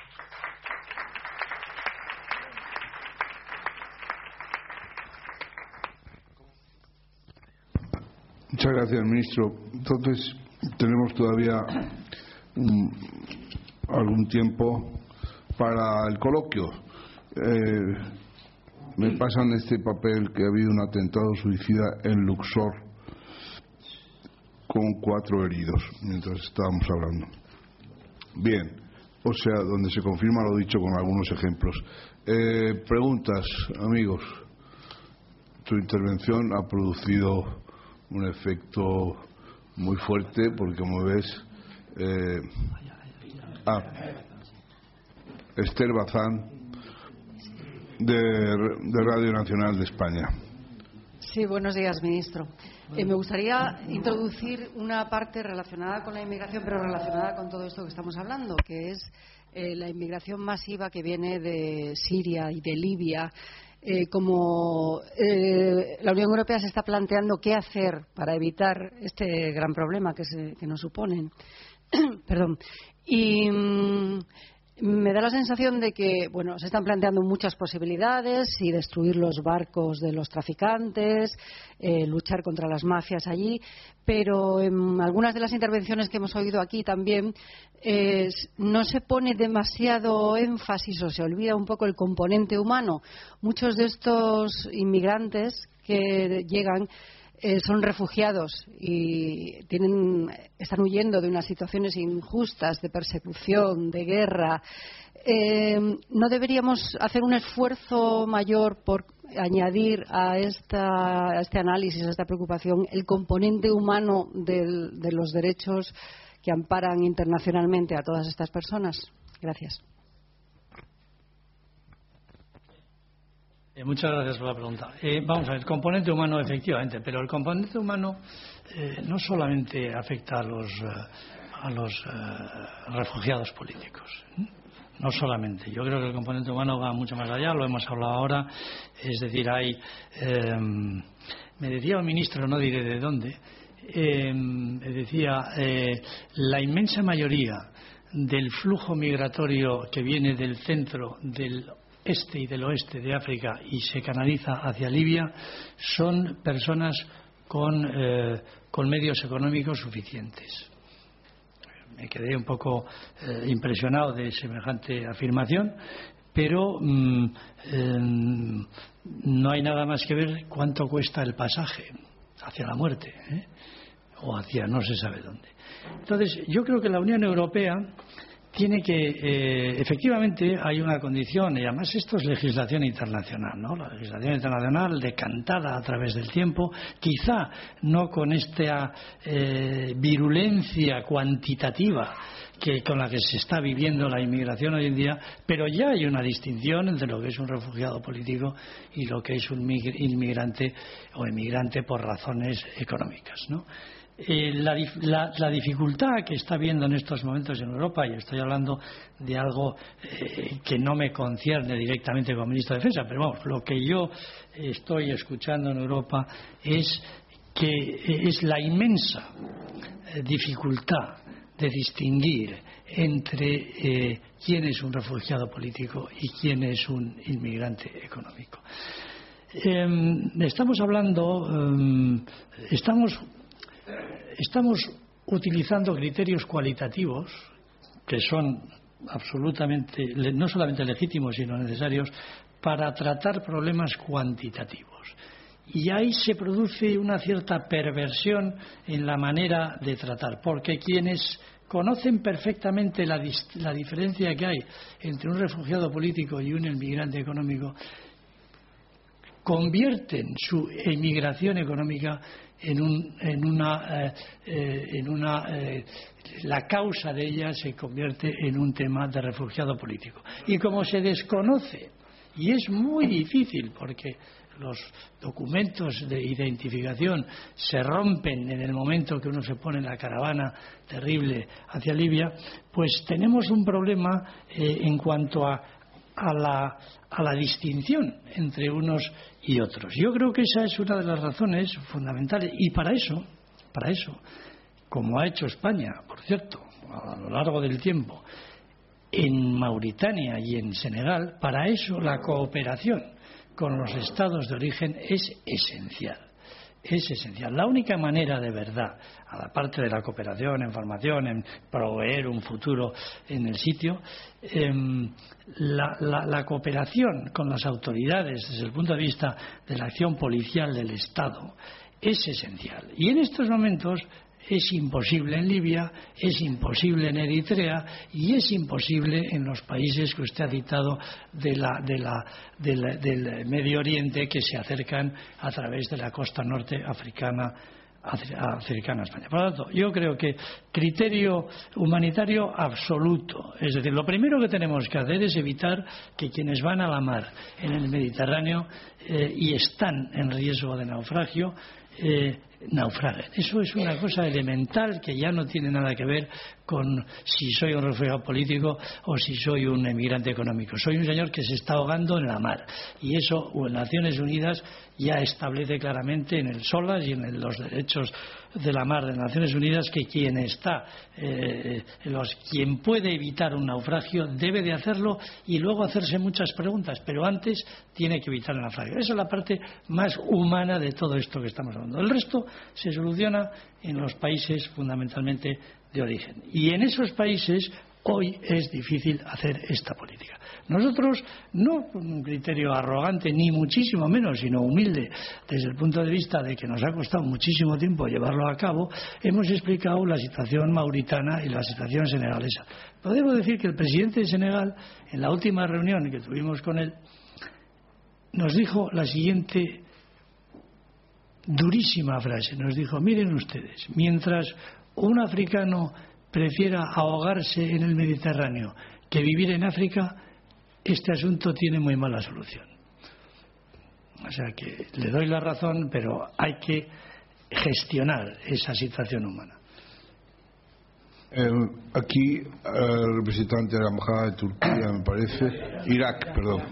Muchas gracias, ministro. Entonces, tenemos todavía um, algún tiempo para el coloquio. Eh, me pasan este papel que ha habido un atentado suicida en Luxor con cuatro heridos mientras estábamos hablando. Bien, o sea, donde se confirma lo dicho con algunos ejemplos. Eh, preguntas, amigos. Tu intervención ha producido un efecto muy fuerte porque, como ves, eh, ah, Esther Bazán, de, de Radio Nacional de España. Sí, buenos días, ministro. Eh, me gustaría introducir una parte relacionada con la inmigración, pero relacionada con todo esto que estamos hablando, que es eh, la inmigración masiva que viene de Siria y de Libia. Eh, como eh, la Unión Europea se está planteando qué hacer para evitar este gran problema que, se, que nos suponen. Perdón. Y mmm, me da la sensación de que, bueno, se están planteando muchas posibilidades, y destruir los barcos de los traficantes, eh, luchar contra las mafias allí, pero en algunas de las intervenciones que hemos oído aquí también eh, no se pone demasiado énfasis o se olvida un poco el componente humano. Muchos de estos inmigrantes que llegan Eh, son refugiados y tienen, están huyendo de unas situaciones injustas, de persecución, de guerra. Eh, ¿No deberíamos hacer un esfuerzo mayor por añadir a, esta, a este análisis, a esta preocupación, el componente humano del, de los derechos que amparan internacionalmente a todas estas personas? Gracias. Eh, muchas gracias por la pregunta. Eh, vamos a ver, el componente humano, efectivamente, pero el componente humano eh, no solamente afecta a los, eh, a los eh, refugiados políticos. ¿eh? No solamente. Yo creo que el componente humano va mucho más allá, lo hemos hablado ahora. Es decir, hay. Eh, me decía un ministro, no diré de dónde, eh, me decía, eh, la inmensa mayoría del flujo migratorio que viene del centro, del este y del oeste de África y se canaliza hacia Libia son personas con, eh, con medios económicos suficientes. Me quedé un poco eh, impresionado de semejante afirmación, pero mmm, eh, no hay nada más que ver cuánto cuesta el pasaje hacia la muerte, ¿eh? o hacia no se sabe dónde. Entonces, yo creo que la Unión Europea tiene que, eh, efectivamente, hay una condición, y además esto es legislación internacional, ¿no? La legislación internacional decantada a través del tiempo, quizá no con esta eh, virulencia cuantitativa que con la que se está viviendo la inmigración hoy en día, pero ya hay una distinción entre lo que es un refugiado político y lo que es un inmigrante o emigrante por razones económicas, ¿no? Eh, la, la, la dificultad que está habiendo en estos momentos en Europa, y estoy hablando de algo eh, que no me concierne directamente como ministro de Defensa, pero vamos, lo que yo estoy escuchando en Europa es que eh, es la inmensa eh, dificultad de distinguir entre eh, quién es un refugiado político y quién es un inmigrante económico. Eh, estamos hablando, eh, estamos Estamos utilizando criterios cualitativos que son absolutamente, no solamente legítimos, sino necesarios para tratar problemas cuantitativos. Y ahí se produce una cierta perversión en la manera de tratar, porque quienes conocen perfectamente la, la diferencia que hay entre un refugiado político y un inmigrante económico convierten su emigración económica en, un, en una, eh, eh, en una eh, la causa de ella se convierte en un tema de refugiado político. Y como se desconoce, y es muy difícil porque los documentos de identificación se rompen en el momento que uno se pone en la caravana terrible hacia Libia, pues tenemos un problema eh, en cuanto a A la, a la distinción entre unos y otros. Yo creo que esa es una de las razones fundamentales, y para eso, para eso, como ha hecho España, por cierto, a lo largo del tiempo, en Mauritania y en Senegal, para eso la cooperación con los estados de origen es esencial. Es esencial. La única manera de verdad, a la parte de la cooperación en formación, en proveer un futuro en el sitio, eh, la, la, la cooperación con las autoridades desde el punto de vista de la acción policial del Estado es esencial. Y en estos momentos es imposible en Libia, es imposible en Eritrea y es imposible en los países que usted ha citado de la, de la, de la, del Medio Oriente, que se acercan a través de la costa norte africana cercana a España. Por lo tanto, yo creo que criterio humanitario absoluto. Es decir, lo primero que tenemos que hacer es evitar que quienes van a la mar en el Mediterráneo eh, y están en riesgo de naufragio eh, naufraguen. Eso es una cosa elemental que ya no tiene nada que ver con si soy un refugiado político o si soy un emigrante económico. Soy un señor que se está ahogando en la mar, y eso en Naciones Unidas ya establece claramente en el SOLAS y en los derechos de la mar de Naciones Unidas que quien está eh, los, quien puede evitar un naufragio debe de hacerlo y luego hacerse muchas preguntas, pero antes tiene que evitar el naufragio. Esa es la parte más humana de todo esto que estamos hablando. El resto se soluciona en los países fundamentalmente de origen, y en esos países hoy es difícil hacer esta política. Nosotros, no con un criterio arrogante ni muchísimo menos, sino humilde desde el punto de vista de que nos ha costado muchísimo tiempo llevarlo a cabo, hemos explicado la situación mauritana y la situación senegalesa. Pero debo decir que el presidente de Senegal, en la última reunión que tuvimos con él, nos dijo la siguiente durísima frase. Nos dijo: miren ustedes, mientras un africano prefiera ahogarse en el Mediterráneo que vivir en África, este asunto tiene muy mala solución. O sea que le doy la razón, pero hay que gestionar esa situación humana. Eh, aquí el representante de la embajada de Turquía, me parece, Irak, perdón.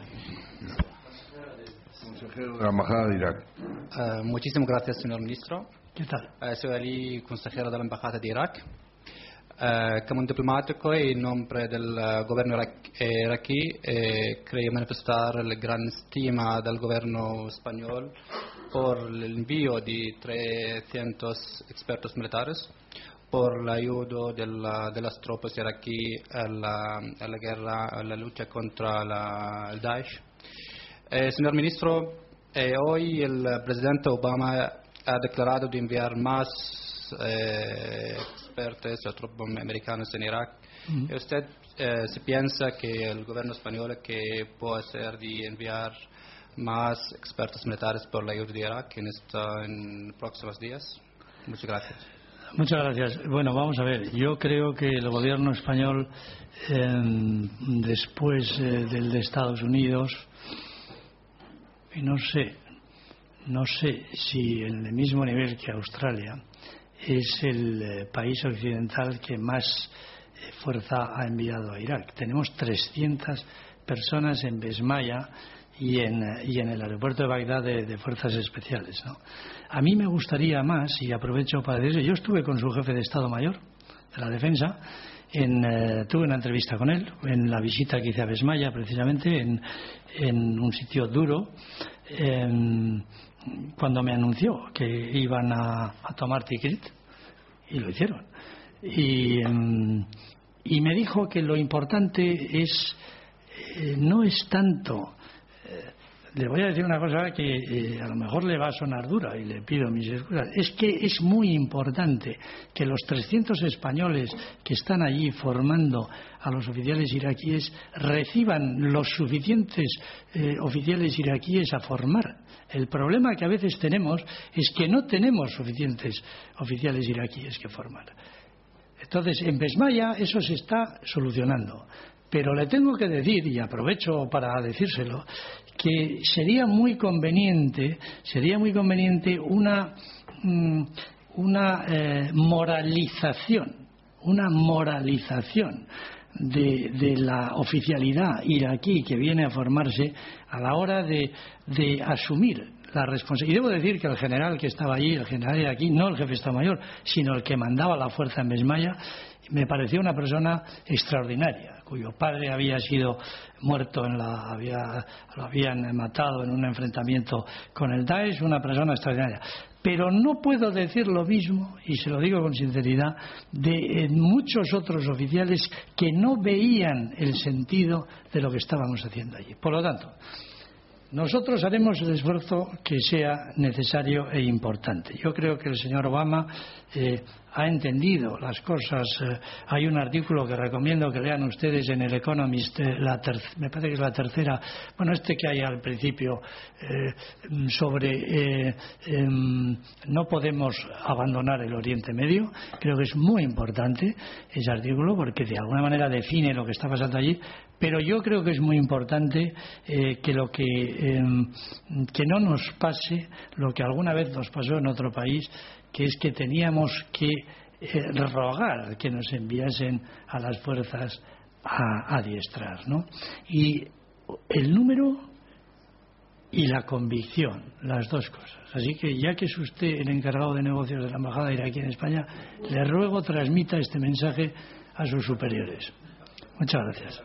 Consejero de la embajada de Irak. Uh, muchísimas gracias, señor ministro. ¿Qué tal? Uh, soy Ali, consejero de la embajada de Irak. Uh, como un diplomático y en nombre del uh, gobierno iraquí, eh, quería manifestar la gran estima del gobierno español por el envío de trescientos expertos militares, por la ayuda de, la, de las tropas iraquíes a la, a la guerra, a la lucha contra la, el Daesh. Eh, señor ministro, eh, hoy el presidente Obama ha declarado de enviar más eh, expertos o tropas americanos en Irak. Mm-hmm. ¿Usted eh, se piensa que el gobierno español que puede hacer de enviar más expertos militares por la ayuda de Irak en, esta, en próximos días? Muchas gracias. Muchas gracias. Bueno, vamos a ver. Yo creo que el gobierno español, eh, después eh, del de Estados Unidos, y no sé, no sé si en el mismo nivel que Australia, es el eh, país occidental que más eh, fuerza ha enviado a Irak. Tenemos trescientas personas en Besmaya y en, y en el aeropuerto de Bagdad de, de fuerzas especiales, ¿no? A mí me gustaría más, y aprovecho para decir, yo estuve con su jefe de Estado Mayor de la Defensa, en, eh, tuve una entrevista con él en la visita que hice a Besmaya, precisamente en, en un sitio duro, en, cuando me anunció que iban a, a tomar Tikrit, y lo hicieron. Y, um, y me dijo que lo importante es eh, no es tanto, eh, le voy a decir una cosa que eh, a lo mejor le va a sonar dura y le pido mis excusas, es que es muy importante que los trescientos españoles que están allí formando a los oficiales iraquíes reciban los suficientes eh, oficiales iraquíes a formar. El problema que a veces tenemos es que no tenemos suficientes oficiales iraquíes que formar. Entonces, en Besmaya eso se está solucionando. Pero le tengo que decir, y aprovecho para decírselo, que sería muy conveniente, sería muy conveniente una, una eh, moralización, una moralización de, de la oficialidad iraquí que viene a formarse a la hora de, de asumir la responsabilidad. Y debo decir que el general que estaba allí, el general iraquí, no el jefe de Estado Mayor, sino el que mandaba la fuerza en Besmaya, me pareció una persona extraordinaria, cuyo padre había sido muerto, en la, había, lo habían matado en un enfrentamiento con el Daesh, una persona extraordinaria. Pero no puedo decir lo mismo, y se lo digo con sinceridad, de muchos otros oficiales que no veían el sentido de lo que estábamos haciendo allí. Por lo tanto, nosotros haremos el esfuerzo que sea necesario e importante. Yo creo que el señor Obama eh, ha entendido las cosas. Eh, hay un artículo que recomiendo que lean ustedes en el Economist, eh, la me parece que es la tercera, bueno, este que hay al principio, eh, sobre eh, eh, no podemos abandonar el Oriente Medio. Creo que es muy importante ese artículo porque de alguna manera define lo que está pasando allí. Pero yo creo que es muy importante eh, que lo que eh, que no nos pase lo que alguna vez nos pasó en otro país, que es que teníamos que eh, rogar que nos enviasen a las fuerzas a adiestrar, ¿no? Y el número y la convicción, las dos cosas. Así que ya que es usted el encargado de negocios de la embajada iraquí en España, le ruego transmita este mensaje a sus superiores. Muchas gracias.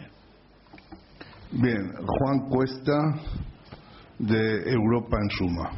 Bien, Juan Cuesta, de Europa en Suma.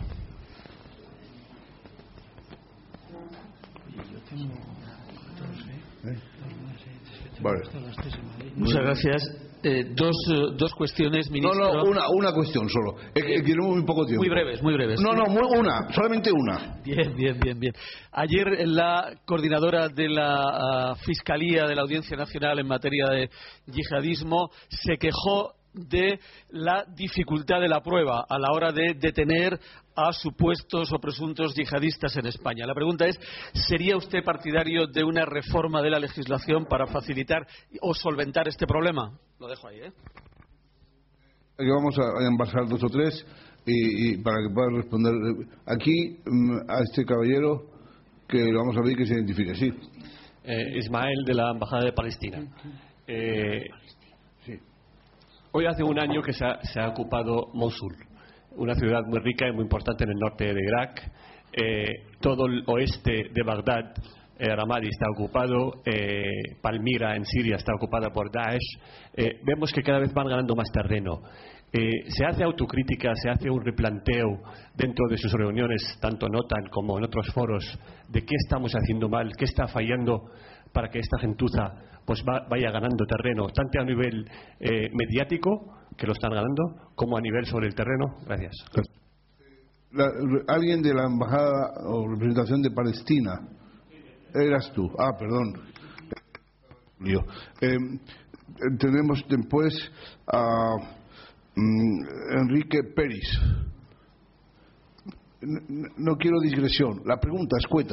¿Eh? Vale. Muchas gracias. Eh, dos, eh, dos cuestiones, ministro. No, no, una, una cuestión solo. Es que quiero muy poco tiempo. Muy breves, muy breves. No, no, muy, una, solamente una. Bien, bien, bien, bien. Ayer la coordinadora de la uh, Fiscalía de la Audiencia Nacional en materia de yihadismo se quejó de la dificultad de la prueba a la hora de detener a supuestos o presuntos yihadistas en España. La pregunta es, ¿sería usted partidario de una reforma de la legislación para facilitar o solventar este problema? Lo dejo ahí, ¿eh? Aquí vamos a envasar dos o tres y, y para que pueda responder. Aquí, a este caballero, que lo vamos a ver que se identifique, sí. Eh, Ismael, de la Embajada de Palestina. Eh, Hoy hace un año que se ha, se ha ocupado Mosul, una ciudad muy rica y muy importante en el norte de Irak. Eh, todo el oeste de Bagdad, eh, Ramadi, está ocupado. Eh, Palmira, en Siria, está ocupada por Daesh. Eh, vemos que cada vez van ganando más terreno. Eh, ¿Se hace autocrítica, se hace un replanteo dentro de sus reuniones, tanto en OTAN como en otros foros, de qué estamos haciendo mal, qué está fallando para que esta gentuza pues va, vaya ganando terreno, tanto a nivel eh, mediático, que lo están ganando, como a nivel sobre el terreno? Gracias. La, ¿Alguien de la embajada o representación de Palestina? Eras tú. Ah, perdón. Eh, tenemos después a mm, Enrique Peris. No, no quiero digresión. La pregunta escueta.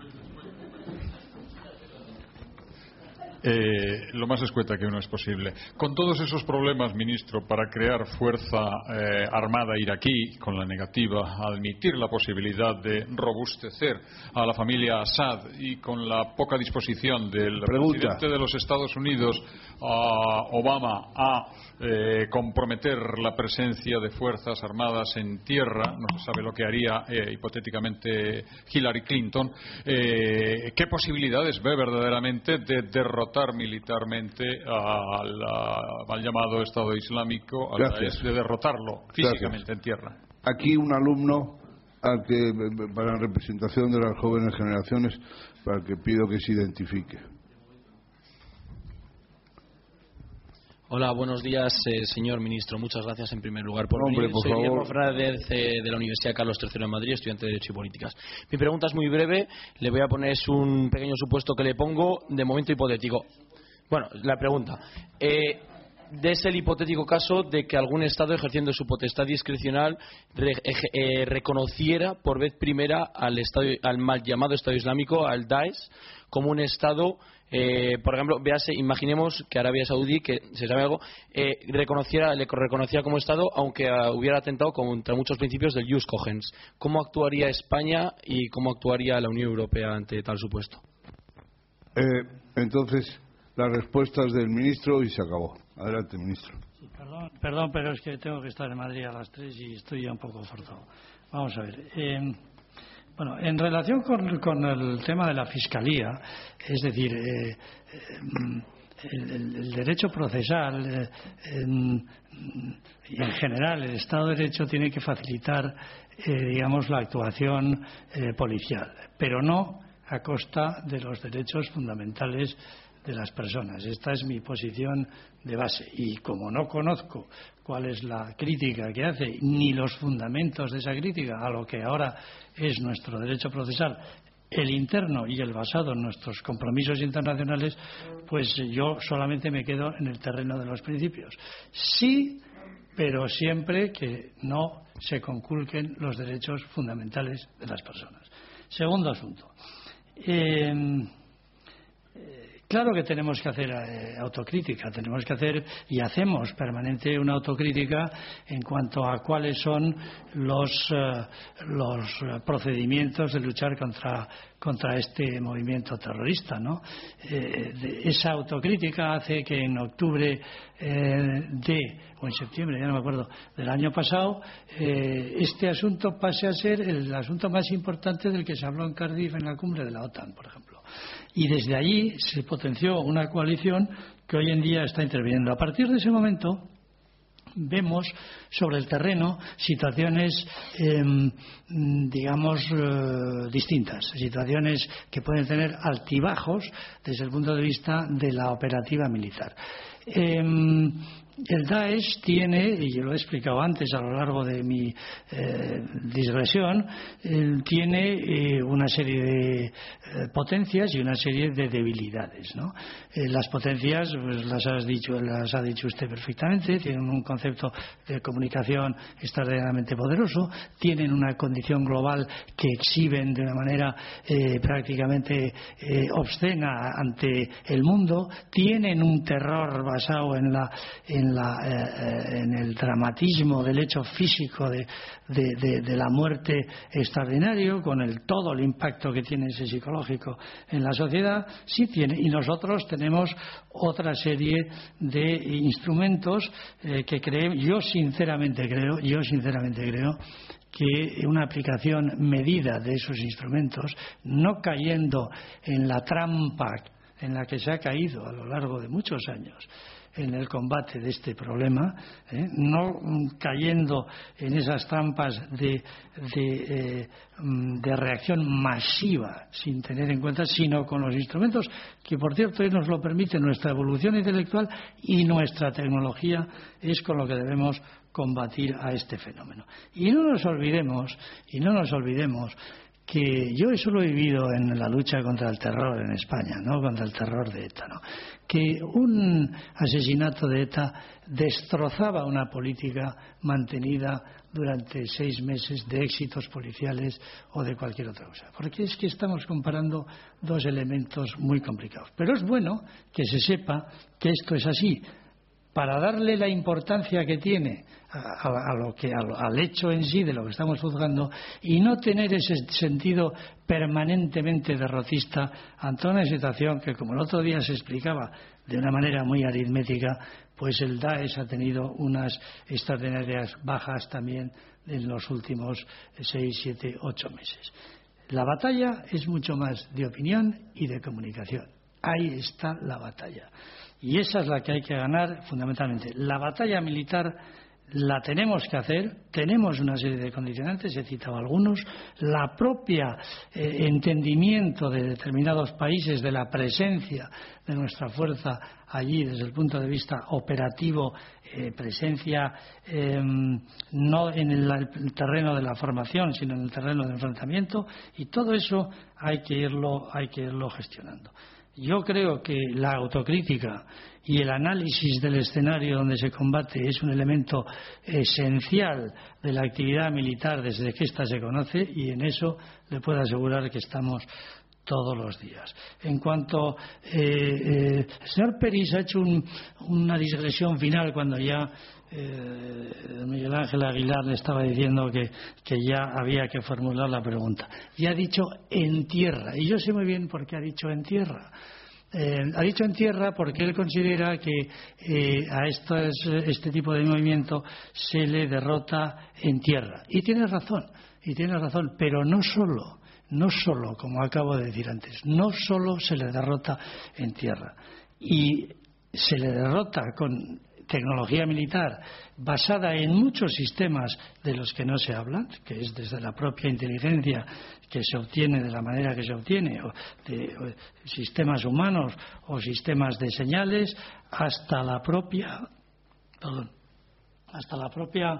Eh, lo más escueta que uno es posible. Con todos esos problemas, ministro, para crear fuerza eh, armada iraquí, con la negativa a admitir la posibilidad de robustecer a la familia Assad y con la poca disposición del Pregunta. presidente de los Estados Unidos, a Obama, a eh, comprometer la presencia de fuerzas armadas en tierra, no se sabe lo que haría eh, hipotéticamente Hillary Clinton, eh, ¿qué posibilidades ve verdaderamente de derrotar militarmente al, al llamado Estado Islámico, a la, de derrotarlo físicamente Gracias. en tierra? Aquí un alumno al que, para representación de las jóvenes generaciones, para que pido que se identifique. Hola, buenos días, eh, señor ministro. Muchas gracias en primer lugar por Hombre, venir. por Soy favor. Diego Fernández eh, de la Universidad Carlos tercero de Madrid, estudiante de Derecho y Políticas. Mi pregunta es muy breve. Le voy a poner un pequeño supuesto que le pongo de momento hipotético. Bueno, la pregunta. Eh, es el hipotético caso de que algún Estado, ejerciendo su potestad discrecional, re, eh, reconociera por vez primera al, estado, al mal llamado Estado Islámico, al Daesh, como un Estado. Eh, por ejemplo, véase, imaginemos que Arabia Saudí, que se sabe algo, eh, reconociera, le reconocía como Estado, aunque uh, hubiera atentado contra muchos principios del jus cogens. ¿Cómo actuaría España y cómo actuaría la Unión Europea ante tal supuesto? Eh, entonces, las respuestas del ministro y se acabó. Adelante, ministro. Sí, perdón, perdón, pero es que tengo que estar en Madrid a las tres y estoy ya un poco forzado. Vamos a ver. Eh, Bueno, en relación con, con el tema de la Fiscalía, es decir, eh, el, el, el derecho procesal eh, en, y en general el Estado de Derecho tiene que facilitar, eh, digamos, la actuación eh, policial, pero no a costa de los derechos fundamentales de las personas. Esta es mi posición de base y como no conozco cuál es la crítica que hace ni los fundamentos de esa crítica a lo que ahora es nuestro derecho procesal, el interno y el basado en nuestros compromisos internacionales, pues yo solamente me quedo en el terreno de los principios. Sí, pero siempre que no se conculquen los derechos fundamentales de las personas. Segundo asunto. Eh, Claro que tenemos que hacer eh, autocrítica, tenemos que hacer y hacemos permanente una autocrítica en cuanto a cuáles son los, eh, los procedimientos de luchar contra, contra este movimiento terrorista, ¿no? Eh, de, esa autocrítica hace que en octubre eh, de, o en septiembre, ya no me acuerdo, del año pasado, eh, este asunto pase a ser el asunto más importante del que se habló en Cardiff en la cumbre de la OTAN, por ejemplo. Y desde allí se potenció una coalición que hoy en día está interviniendo. A partir de ese momento vemos sobre el terreno situaciones, eh, digamos, eh, distintas, situaciones que pueden tener altibajos desde el punto de vista de la operativa militar. Eh, El Daesh tiene, y yo lo he explicado antes a lo largo de mi eh, digresión, eh, tiene eh, una serie de eh, potencias y una serie de debilidades, ¿no? Eh, las potencias, pues las has dicho, las ha dicho usted perfectamente, tienen un concepto de comunicación extraordinariamente poderoso, tienen una condición global que exhiben de una manera eh, prácticamente eh, obscena ante el mundo, tienen un terror basado en la en En, la, eh, en el dramatismo del hecho físico de, de, de, de la muerte extraordinario, con el todo el impacto que tiene ese psicológico en la sociedad, sí tiene, y nosotros tenemos otra serie de instrumentos eh, que creo, yo sinceramente creo, yo sinceramente creo que una aplicación medida de esos instrumentos, no cayendo en la trampa en la que se ha caído a lo largo de muchos años en el combate de este problema, ¿eh? no cayendo en esas trampas de, de, eh, de reacción masiva sin tener en cuenta, sino con los instrumentos que, por cierto, hoy nos lo permite nuestra evolución intelectual y nuestra tecnología, es con lo que debemos combatir a este fenómeno. Y no nos olvidemos, y no nos olvidemos que yo eso lo he vivido en la lucha contra el terror en España, ¿no? Contra el terror de ETA, ¿no? Que un asesinato de ETA destrozaba una política mantenida durante seis meses de éxitos policiales o de cualquier otra cosa. Porque es que estamos comparando dos elementos muy complicados. Pero es bueno que se sepa que esto es así, para darle la importancia que tiene a, a, a lo que, a, al hecho en sí de lo que estamos juzgando y no tener ese sentido permanentemente derrotista ante una situación que, como el otro día se explicaba de una manera muy aritmética, pues el Daesh ha tenido unas extraordinarias bajas también en los últimos seis, siete, ocho meses. La batalla es mucho más de opinión y de comunicación. Ahí está la batalla. Y esa es la que hay que ganar fundamentalmente. La batalla militar la tenemos que hacer, tenemos una serie de condicionantes, he citado algunos, la propia eh, entendimiento de determinados países de la presencia de nuestra fuerza allí desde el punto de vista operativo, eh, presencia eh, no en el, el terreno de la formación, sino en el terreno de enfrentamiento, y todo eso hay que irlo, hay que irlo gestionando. Yo creo que la autocrítica y el análisis del escenario donde se combate es un elemento esencial de la actividad militar desde que ésta se conoce, y en eso le puedo asegurar que estamos todos los días. En cuanto eh, eh, el señor Peris ha hecho un, una digresión final cuando ya eh, Miguel Ángel Aguilar le estaba diciendo que, que ya había que formular la pregunta. Y ha dicho en tierra, y yo sé muy bien por qué ha dicho en tierra. Eh, ha dicho en tierra porque él considera que eh, a estos, este tipo de movimiento se le derrota en tierra. Y tiene razón, y tiene razón, pero no solo, no solo, como acabo de decir antes, no solo se le derrota en tierra. Y se le derrota con tecnología militar basada en muchos sistemas de los que no se habla, que es desde la propia inteligencia que se obtiene de la manera que se obtiene, o de o sistemas humanos o sistemas de señales, hasta la propia, perdón, hasta la propia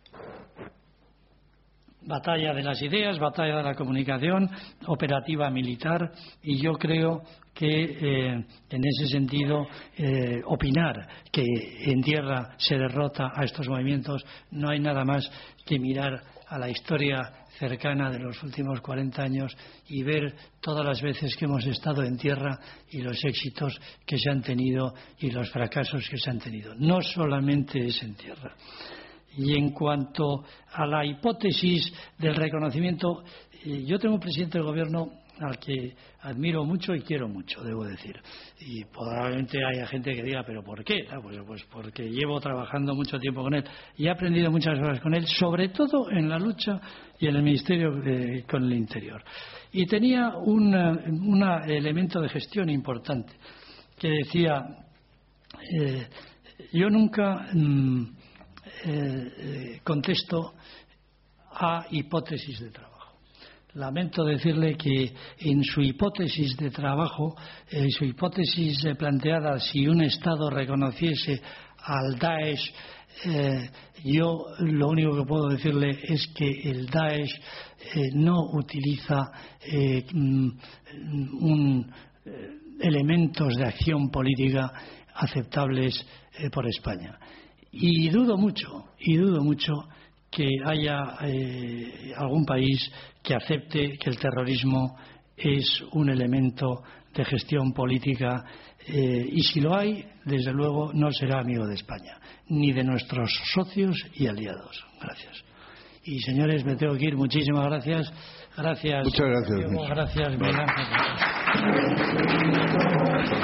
batalla de las ideas, batalla de la comunicación, operativa militar, y yo creo que eh, en ese sentido eh, opinar que en tierra se derrota a estos movimientos, no hay nada más que mirar a la historia cercana de los últimos cuarenta años y ver todas las veces que hemos estado en tierra y los éxitos que se han tenido y los fracasos que se han tenido. No solamente es en tierra. Y en cuanto a la hipótesis del reconocimiento, eh, yo tengo un presidente del gobierno al que admiro mucho y quiero mucho, debo decir. Y probablemente haya gente que diga, ¿pero por qué? Ah, pues, pues porque llevo trabajando mucho tiempo con él y he aprendido muchas cosas con él, sobre todo en la lucha y en el Ministerio de, con el Interior. Y tenía un una elemento de gestión importante que decía, eh, yo nunca mmm, eh, eh, contesto a hipótesis de trabajo. Lamento decirle que en su hipótesis de trabajo, en su hipótesis planteada, si un Estado reconociese al Daesh, eh, yo lo único que puedo decirle es que el Daesh eh, no utiliza eh, un, eh, elementos de acción política aceptables eh, por España. Y dudo mucho, y dudo mucho que haya eh, algún país que acepte que el terrorismo es un elemento de gestión política, eh, y si lo hay, desde luego no será amigo de España, ni de nuestros socios y aliados. Gracias. Y señores, me tengo que ir. Muchísimas gracias. Gracias. Muchas gracias. Diego, gracias, Miguel Ángel.